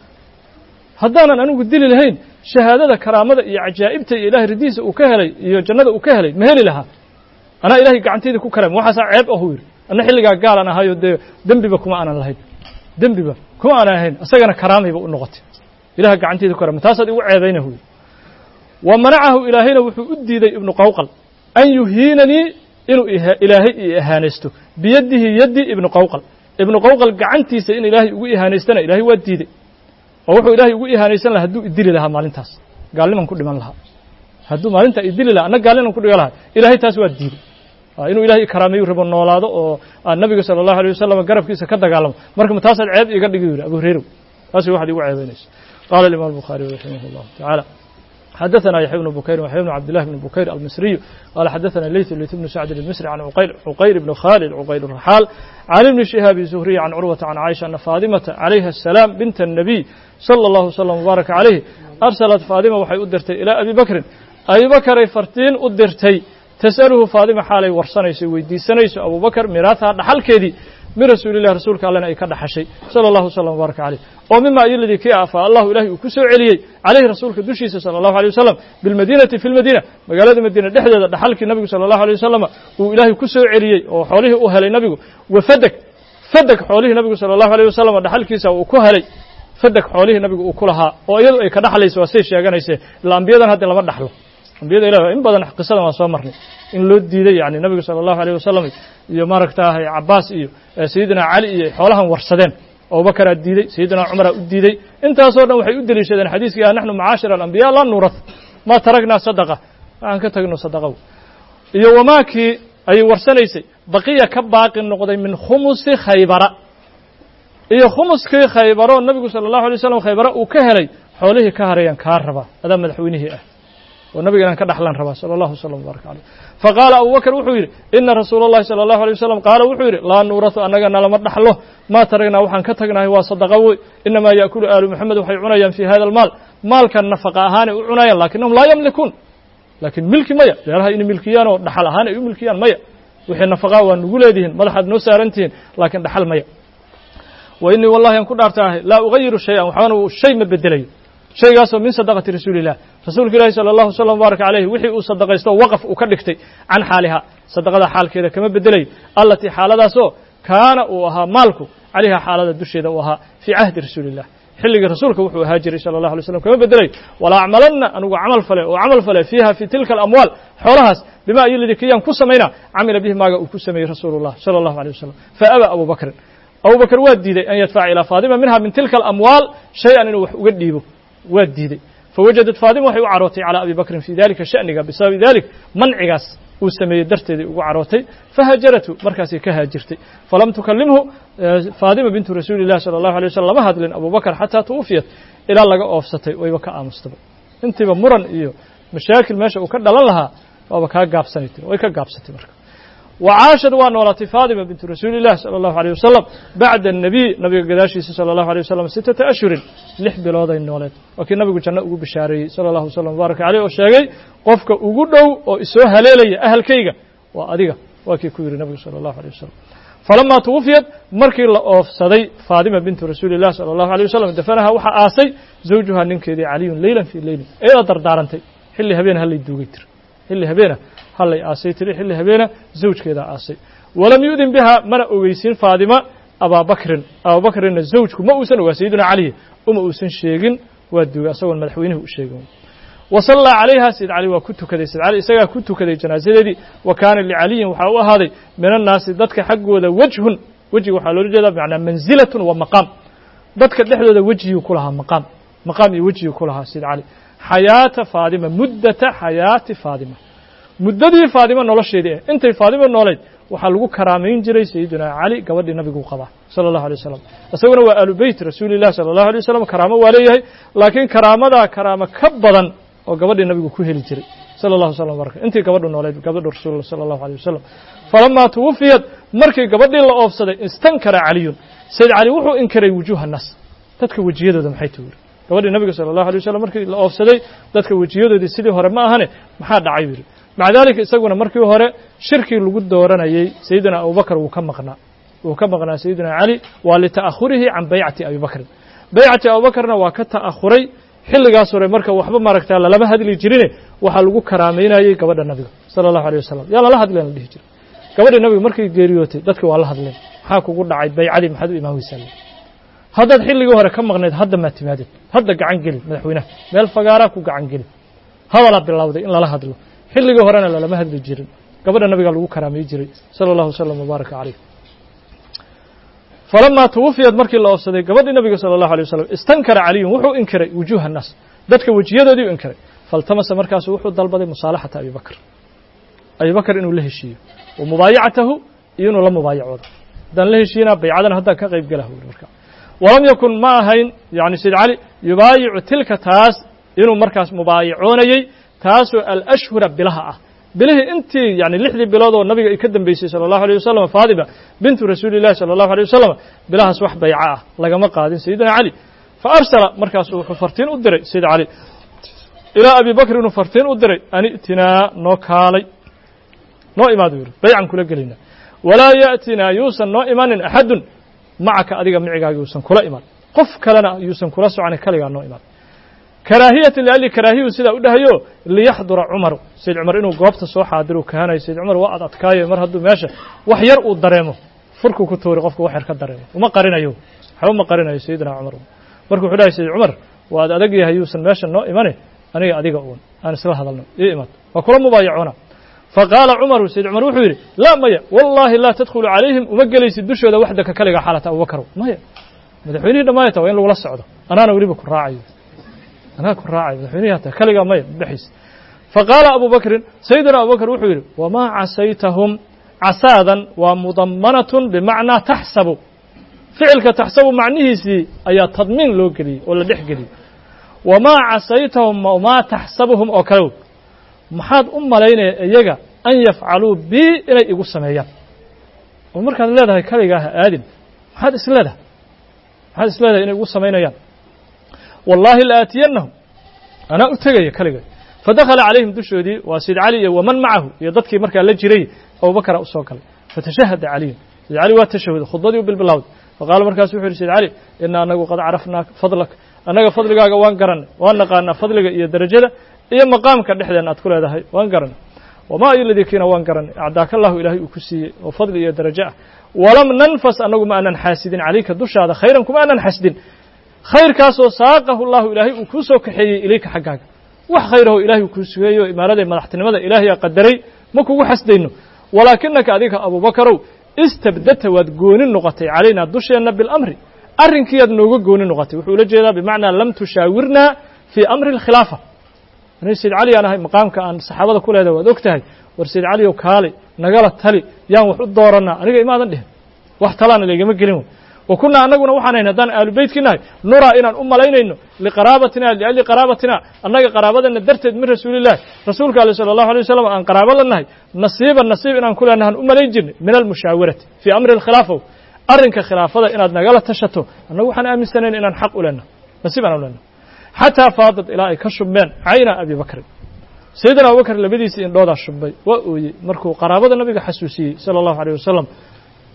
haddaanan anigu dili lahayn shahaadada karaamada iyo cajaa'ibta iyo ilaahay ridiisa uu ka helay iyo jannada uu ka helay ma heli lahaa anaa ilaahay gacantayda ku karaamay waxaasaa ceeb ahu yidhi anna xilligaa gaalan ahayo dee dembiba kuma aanan lahayn dembiba kuma aanan ahayn isagana karaamayba u noqotay ilaha gacantayda ku karaamay taasaad igu ceebayna hu wa manacahu ilaahayna wuxuu u diiday ibnu qawqal an yuhiinanii inuu ilaahay ii ihaanaysto biyadihi yaddi ibnu qawqal ibnu qawqal gacantiisa in ilaahay ugu ihaanaystana ilaahay waa diiday oo wuxuu ilaahay ugu ihaanaysan lahaa hadduu idili lahaa maalintaas gaalniman ku dhiman lahaa hadduu maalinta idili lahaa anna gaalniman ku dhigan lahaa ilaahay taas waa diiday inuu ilaahay karaameeyo rabo noolaado oo nabiga sala allahu alayh wasalam garabkiisa ka dagaalamo marka ma taasaad ceeb iga dhigi yidhi abu hurayra taasi waxaad igu ceebaynaysa qaala alimaam البخاري رحمه الله تعالى حدثنا يحيى بن بكير ويحيى بن عبد الله بن بكير المصري قال حدثنا الليث الليث بن سعد المصري عن عقيل عقيل بن خالد عقيل الرحال عن ابن شهاب الزهري عن عروة عن عائشة أن فاطمة عليها السلام بنت النبي صلى الله وسلم وبارك عليه أرسلت فاطمة وحي أدرتي إلى أبي بكر أبي بكر فرتين أدرتي تسأله فاطمة حالي ورسنيس ويدي سنيس أبو بكر ميراثها نحل كيدي من رسول الله رسولك الله أي كذا حشي صلى الله وسلم وبارك عليه ومما يلذي كيعفى الله إلهي وكسو عليه عليه رسولك دوشيس صلى الله عليه وسلم بالمدينة في المدينة مقالة المدينة دحدة دحلك النبي صلى الله عليه وسلم وإلهي كسو عليه وحوله أهل النبي وفدك فدك حوله النبي صلى الله عليه وسلم دحلك وكهلي فدك حوله النبي وكلها وأيضا أي كذا حليس وسيش يا جنيسة الأنبياء هذا لما دحله أنبياء إله إن بدن قصة ما صامرني إن لود دي يعني النبي صلى الله عليه وسلم يماركتها عباس إيو سيدنا علي حولهم ورصدين أبو بكر الديدي سيدنا عمر الديدي انت صورنا وحي يدري شيئا حديث يا نحن معاشر الأنبياء لا نورث ما تركنا صدقة أن كتركنا صدقة إيو وماكي أي ورسنيسي بقية كباق النقضي من خمس خيبرة إيو خمس كي خيبرة النبي صلى الله عليه وسلم خيبرة وكهري حوله كهريا كهربا هذا مدحوينه أه والنبي كان كدحلان ربا صلى الله عليه وسلم وبارك عليه فقال أبو بكر وحوير إن رسول الله صلى الله عليه وسلم قال وحوير لا نورث أننا لما دحله ما تركنا وحن كتغنا هو صدقه إنما يأكل آل محمد وحي عنايا في هذا المال مال كان نفقة هاني عنايا لكنهم لا يملكون لكن ملك ميا لأنها إن ملكيان ودحل هاني ملكيان ميا وحي نفقة ونقول هذه ملحد نسارنتين لكن دحل ميا وإني والله ينكون أرتاه لا أغير شيئا وحانه شيء مبدلي شيء قاسم من صدقة رسول الله رسول الله صلى الله عليه وسلم وبارك عليه وحي صدقة يستوى وقف وكدكتي عن حالها صدقة حال كذا كما بدلي التي حالها سو كان وها مالك عليها حالة الدشيد وها في عهد رسول الله حلق رسولك وحي هاجر صلى الله عليه وسلم كما بدلي ولا عملنا أن عمل فلا وعمل فلا فيها في تلك الأموال حولها بما يلدي كيان كسمينا عمل به ما كسمي رسول الله صلى الله عليه وسلم فأبى أبو بكر أبو بكر ودي أن يدفع إلى فاطمة منها من تلك الأموال شيئا إنه يقديه وديدي فوجدت فاطمة وحي وعروتي على أبي بكر في ذلك الشأن بسبب ذلك منعقاس وسمي درتي وعروتي فهاجرته مركزي كهاجرتي فلم تكلمه فاطمة بنت رسول الله صلى الله عليه وسلم هذا لأن أبو بكر حتى توفيت إلى لقى أوفستي ويبكى مستبع انت بمرن إيو مشاكل ماشي وكذا لها وبكى قابسنتي ويكى قابستي مركز وعاشت ونولت فاطمة بنت رسول الله صلى الله عليه وسلم بعد النبي نبي قداشي صلى الله عليه وسلم ستة أشهر لح بلوضي النولد وكي نبي جنة أقول بشاري صلى الله عليه وسلم بارك عليه والشاقي قفك أقول له وإسوها ليلي أهل كيغا وأديغا وكي كوير النبي صلى الله عليه وسلم فلما توفيت مركي الله أوف صدي فاطمة بنت رسول الله صلى الله عليه وسلم دفنها وحا آسي زوجها ننكي علي ليلا في الليل إيه دردارنتي xilli habeena hal duugay tir xilli habeena hal ay aasay tir xilli habeena zawjkeeda aasay walam yudin biha mana ogeysin faadima aba bakrin aba bakrina zawjku ma uusan ogaa sayyidina ali uma uusan sheegin waa duugay asagoo madaxweynuhu u sheegay وصلى عليها سيد علي وكنت كذا سيد علي إسقى كنت كذا جنازتي وكان لعلي وحاو هذا من الناس ضدك حقه ذا وجه وجه وحلول جدا معنى منزلة ومقام ضدك لحظة ذا وجهه كلها مقام مقام وجهه كلها سيد علي حياة فاطمة مدة حياة فاطمة مدة فاطمة نولا شيء ده أنت فاطمة نولا وحلو كرامين جري سيدنا علي قبل النبي قضاء صلى الله عليه وسلم أسوأنا وآل بيت رسول الله صلى الله عليه وسلم كرامة وليه لكن كرامة ذا كرامة كبدا oo gabadhii nabigu ku heli jiray sallallahu alayhi wasallam barka intii gabadhu nooleed gabadhu rasuulullah sallallahu alayhi wasallam falamma tuwfiyat markii gabadhii la oofsaday istankara caliyun sayd cali wuxuu inkiray wujuha nas dadka wajiyadooda maxay tuur gabadhii nabiga sallallahu alayhi wasallam markii la oofsaday dadka wajiyadoodii sidii hore ma ahane maxaa dhacay yiri macdaalika isaguna markii hore shirkii lagu dooranayay sayyidina abubakar uu ka maqnaa uu ka maqnaa sayyidina ali waa li ta'akhurihi an bay'ati abubakar bay'ati abubakarna waa ka ta'akhuray xilligaas hore marka waxba maaragtaa lama hadli jirin waxa lagu karaameynayay gabadha nabiga sallallahu alayhi wasallam yaa la hadleen la dhihi jiray gabadha nabiga markii geeriyootay dadka waa la hadleen maxaa kugu dhacay bay'adii maxad u imaan weysay haddaad xilligii hore ka maqneed hadda ma timaadid hadda gacan geli madaxweynaha meel fagaara ku gacan geli hadala bilowday in lala hadlo xilligii horena lama hadli jirin gabadha nabiga lagu karaameeyay jiray sallallahu alayhi wasallam baraka alayhi فلما توفيت مركي الله أفسده قبل النبي صلى الله عليه وسلم استنكر علي وحو انكر وجوه الناس ذاتك وجيده انكر فالتمس مركز وحو ضلبه مصالحة أبي بكر أبي بكر إنه له شيء ومبايعته إنه لم يبايعه دان له شيءنا بيعادنا هذا كغيب قاله المركز ولم يكن معهين يعني سيد علي يبايع تلك تاس إنه مركز مبايعوني تاس الأشهر بلها بله أنت يعني لحد بلاده والنبي يقدم بيسي صلى الله عليه وسلم فاطمة بنت رسول الله صلى الله عليه وسلم بلها صح بيعاه لقى قادين سيدنا علي فأرسل مركز فرتين أدري سيد علي إلى أبي بكر فرتين أدري أن ائتنا نوكالي نو إماد بيعا كل قلنا ولا يأتنا يوسن نو إيمان أحد معك أديك معك يوسن كل إيمان قف كلنا يوسن كل سعنا كلنا نو إيمان كراهية اللي كراهية سيدا ودهيو اللي يحضر عمر سيد عمر إنه قابت سو حاضر وكان سيد عمر وقعد أتكاي مر هدو ماشى وحير ودريمه فركو كتور قفك وحير كدريمه وما قارنا يو حلو ما قارنا سيدنا عمر مركو حدا سيد عمر وهذا أدقي هيوسن ماشى إنه إيمانه أنا أديك أقول أنا سلا هذا لنا إيه إيمان وكل مبايعونا فقال عمر سيد عمر وحيري لا مية والله لا تدخل عليهم ومجلس الدش ولا وحدك كلجة حالة أبو بكر مية مدحوني ما يتوين لو ولا السعودة أنا أنا أريبك الراعي أنا أكون راعي مدحونياته كلجة مية بحيس فقال أبو بكر سيدنا أبو بكر وحيري وما عسيتهم عسادا ومضمنة بمعنى تحسب فعلك تحسب معنيه سي أي تضمين لوكلي ولا دحقلي وما عسيتهم وما تحسبهم أكلوا محاد أم لين يجا أن يفعلوا بي إلى يقول سمايا ومركز الله هاي كلجة آدم محاد إسلاده محاد إسلاده إن يقول سمايا والله لآتينهم أنا أتجي كلجة فدخل عليهم دشودي وسيد علي ومن معه يضدك مركز لجري أبو بكر أسوكل فتشهد علي سيد علي وتشهد خضدي بالبلاود فقال مركز وحير سيد علي إن أنا قد عرفنا فضلك أنا فضلك وان قرن وان قارنا فضلك يا درجة إيه مقام كان نحن أدخل هذا وان قرن وما الذي كنا وان قرن أعداك الله إلهي وكسي وفضل يا درجة ولم ننفس أنه ما أنا حاسدين عليك الدش هذا خيرا كما أنا حاسدين خير كاسو ساقه الله إلهي وكسو كحي إليك حقاك wax khayrahu ilaahay ku sugeeyo imaarada madaxtinimada ilaahay qadaray ma kugu xasdayno walaakinaka adiga Abu Bakarow istabdata wad goonin noqotay caleena dusheena bil amri arinkiyad nooga goonin noqotay wuxuu la jeedaa bimaana lam tushawirna fi amri al khilafa Sayyid Ali ana maqaamka aan saxaabada ku leedahay wad ogtahay war Sayyid Ali oo kaali nagala tali yaan wax u dooranaa aniga imaadan dhih wax talaan leegama gelin وكنا أنقنا وحنا ندان آل بيت كنا نرى إن أم لينينه لقرابتنا لأجل قرابتنا أنك قرابتنا درت من رسول الله رسولك صلى الله عليه وسلم أن قرابة لنا نصيب النصيب إن كل أنها أم لينجن من المشاورة في أمر الخلافة أرنك خلافة إن أدنى قالت تشتو أنه وحنا أمي سنين إن حق لنا نصيبنا لنا حتى فاضت إلى كشف من عين أبي بكر سيدنا أبو بكر لبدي سين دودا الشبي وأوي مركو قرابة النبي حسوسي صلى الله عليه وسلم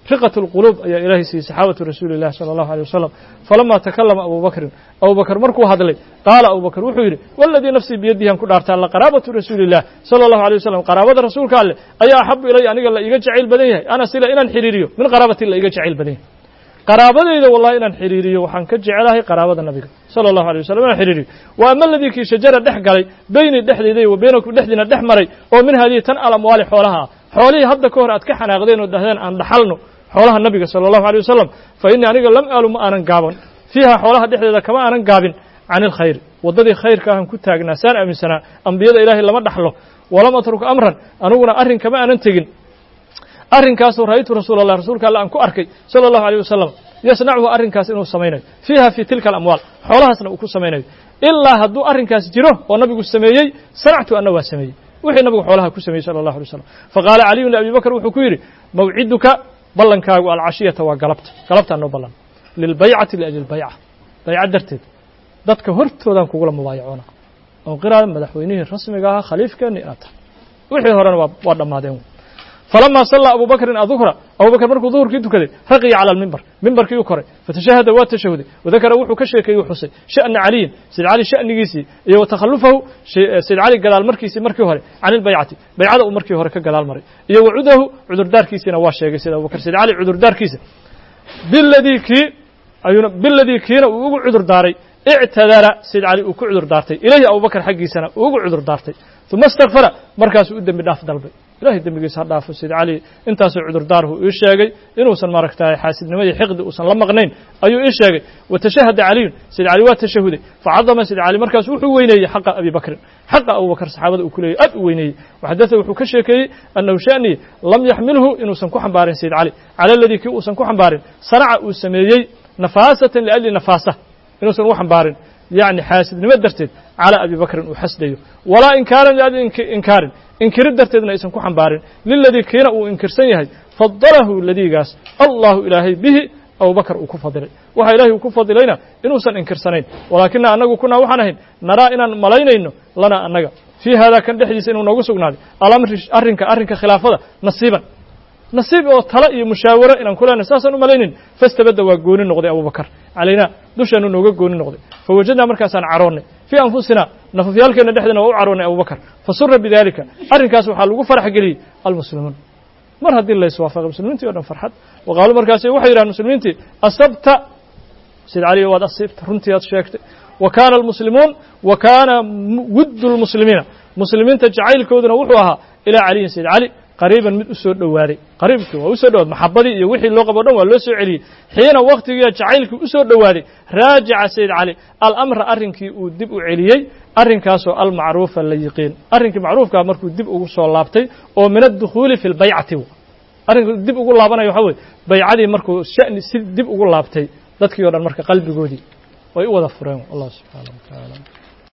riqat اlquluub ayaa ilaahay siiyey saxaabatu rasuuli illahi sala allahu alيyh wasalam falama takalama abu bakrin abu bakr markuu hadlay qaala abu bakr wuxuu yidhi waladii nafsii biyadihan ku dhaartaa laqaraabatu rasuuli illah sala allahu alيyh wasalam qaraabada rasuulka alleh ayaa axabu ilaya aniga la iga jacayl badan yahay ana sila inaan xiriiriyo min qaraabati la iga jacayl badan yahay qaraabadayda wallahi inaan xiriiriyo waxaan ka jecelahay qaraabada nabiga sala allahu alيyh wasalam inaan xiriiriyo wa ama aladii kii shajara dhex galay beyni dhexdayda wa beynakum dhexdiina dhex maray oo min hadihi tan alamwaali xoolaha ah xoolihii hadda ka hor aad ka xanaaqdeen oo dhahdeen aan dhaxalno xoolaha nabiga sala allahu alيyh wasalam fa innii aniga lam aalu ma aanan gaaban fiiha xoolaha dhexdeeda kama aanan gaabin can ilkhayr waddadii khayrka ahan ku taagnaa saan aaminsanaa ambiyada ilaahay lama dhaxlo walam atruk amran aniguna arrin kama aanan tegin arrinkaasoo ra'aytu rasuula allah rasuulka alla aan ku arkay sala allahu alيyh wasalam yasnachu arrinkaas inuu samaynayo fiiha fii tilka alamwaal xoolahaasna uu ku samaynayo ilaa hadduu arrinkaas jiro oo nabigu sameeyey sanactu anna waa sameeyey wixii nabigu xoolaha ku sameeyey sala allahu alay wasalam faqaala caliyun liabi bakr wuxuu ku yidhi mawciduka ballankaagu alcashiyata waa galabta galabtaa noo ballan lilbaycati liajli lbayca bayca darteed dadka hortoodaan kugula mubaayacoona oon qiraada madaxweynihii rasmiga ahaa khaliifkeenni inaad tahay wixii horena waa waa dhammaadeen falama sallaa abu bakrin aduhra abu bakr markuu duhurkii tukaday raqiya cala almimbar mimbarkii u koray fatashahada waa tashahuday wadakara wuxuu ka sheekeeyey u xusay sha'na caliyin sayd cali sha'nigiisii iyo wa takhalufahu sayd cali gadaal markiisii markii hore can ilbaycati baycada uu markii hore ka gadaal maray iyo wa cudahu cudurdaarkiisiina waa sheegay sida abubakr sayd cali cudurdaarkiisa biladii kii ayuuna biladii kiina uu ugu cudur daaray ictadara sayd cali uu ku cudur daartay ilayhi abubakr xaggiisana uu ugu cudur daartay uma istakfara markaasuu u dembi dhaaf dalbay ilahay dembigiisa ha dhaafo sayd cali intaasoo cudurdaarhu ii sheegay inuusan maaragtaay xaasidnimadii xiqdi uusan la maqnayn ayuu ii sheegay watashahada caliyun sayd cali waa tashahuday facadama sayd cali markaas wuxuu weyneeyey xaqa abi bakrin xaqa abubakr saxaabada uu ku leeyay aad u weyneeyey waxadada wuxuu ka sheekeeyey annahu sha'ni lam yaxmilhu inuusan ku xambaarin sayd cali cala aladii kii uusan ku xambaarin sanaca uu sameeyey nafaasatan liajli nafaasa inuusan ugu xambaarin yacni xaasidnimo darteed calaa abi bakrin uu xasdayo walaa inkaaran liajli inkaarin inkirid darteedna aysan ku xambaarin liladii kiina uu inkirsan yahay fadalahu ladiigaas allahu ilaahay bihi abubakr uu ku fadilay waxa ilahay uu ku fadilayna inuusan inkirsanayn walaakina annagu kunaa waxaan ahayn naraa inaan malaynayno lana annaga fii haadaa kan dhexdiisa inuu noogu sugnaaday alamri arrinka arrinka khilaafada nasiiban nasiib oo talo iyo mushaawaro inaan ku leenahay saasaan u malaynayn fastabadda waa gooni noqday abubakr calaynaa dushaanu nooga gooni noqday fawajadnaa markaasaan caroonnay fii anfusina nafafyaalkeenna dhexdeena waa u caroonnay abubakr fasura bidalika arrinkaas waxaa lagu farax geliyey almuslimuun mar haddii la iswaafaqay muslimiintii o dhan farxad wa qaaluu markaasi waxay yidhahan muslimiintii asabta sayd cali waad asiibta runtii aad sheegtay wa kaana almuslimuun wa kaana wuddu lmuslimiina muslimiinta jacaylkooduna wuxuu ahaa ilaa caliyin sayd cali qariiban mid u soo dhowaaday qariibkii waa u soo dhowaaday maxabadii iyo wixii loo qabo o dhan waa loo soo celiyey xiina waktigiia jacaylkii u soo dhowaaday raajaca sayd cali alamra arrinkii uu dib u celiyey arrinkaasoo almacruufa la yiqiin arrinkii macruufkaa markuu dib ugu soo laabtay oo min addukhuuli fi lbaycati arrinka dib ugu laabanaya waxaa weye baycadii markuu sha'ni si dib ugu laabtay dadkii o dhan marka qalbigoodii way u wada fureen allah subxaana wa tacaala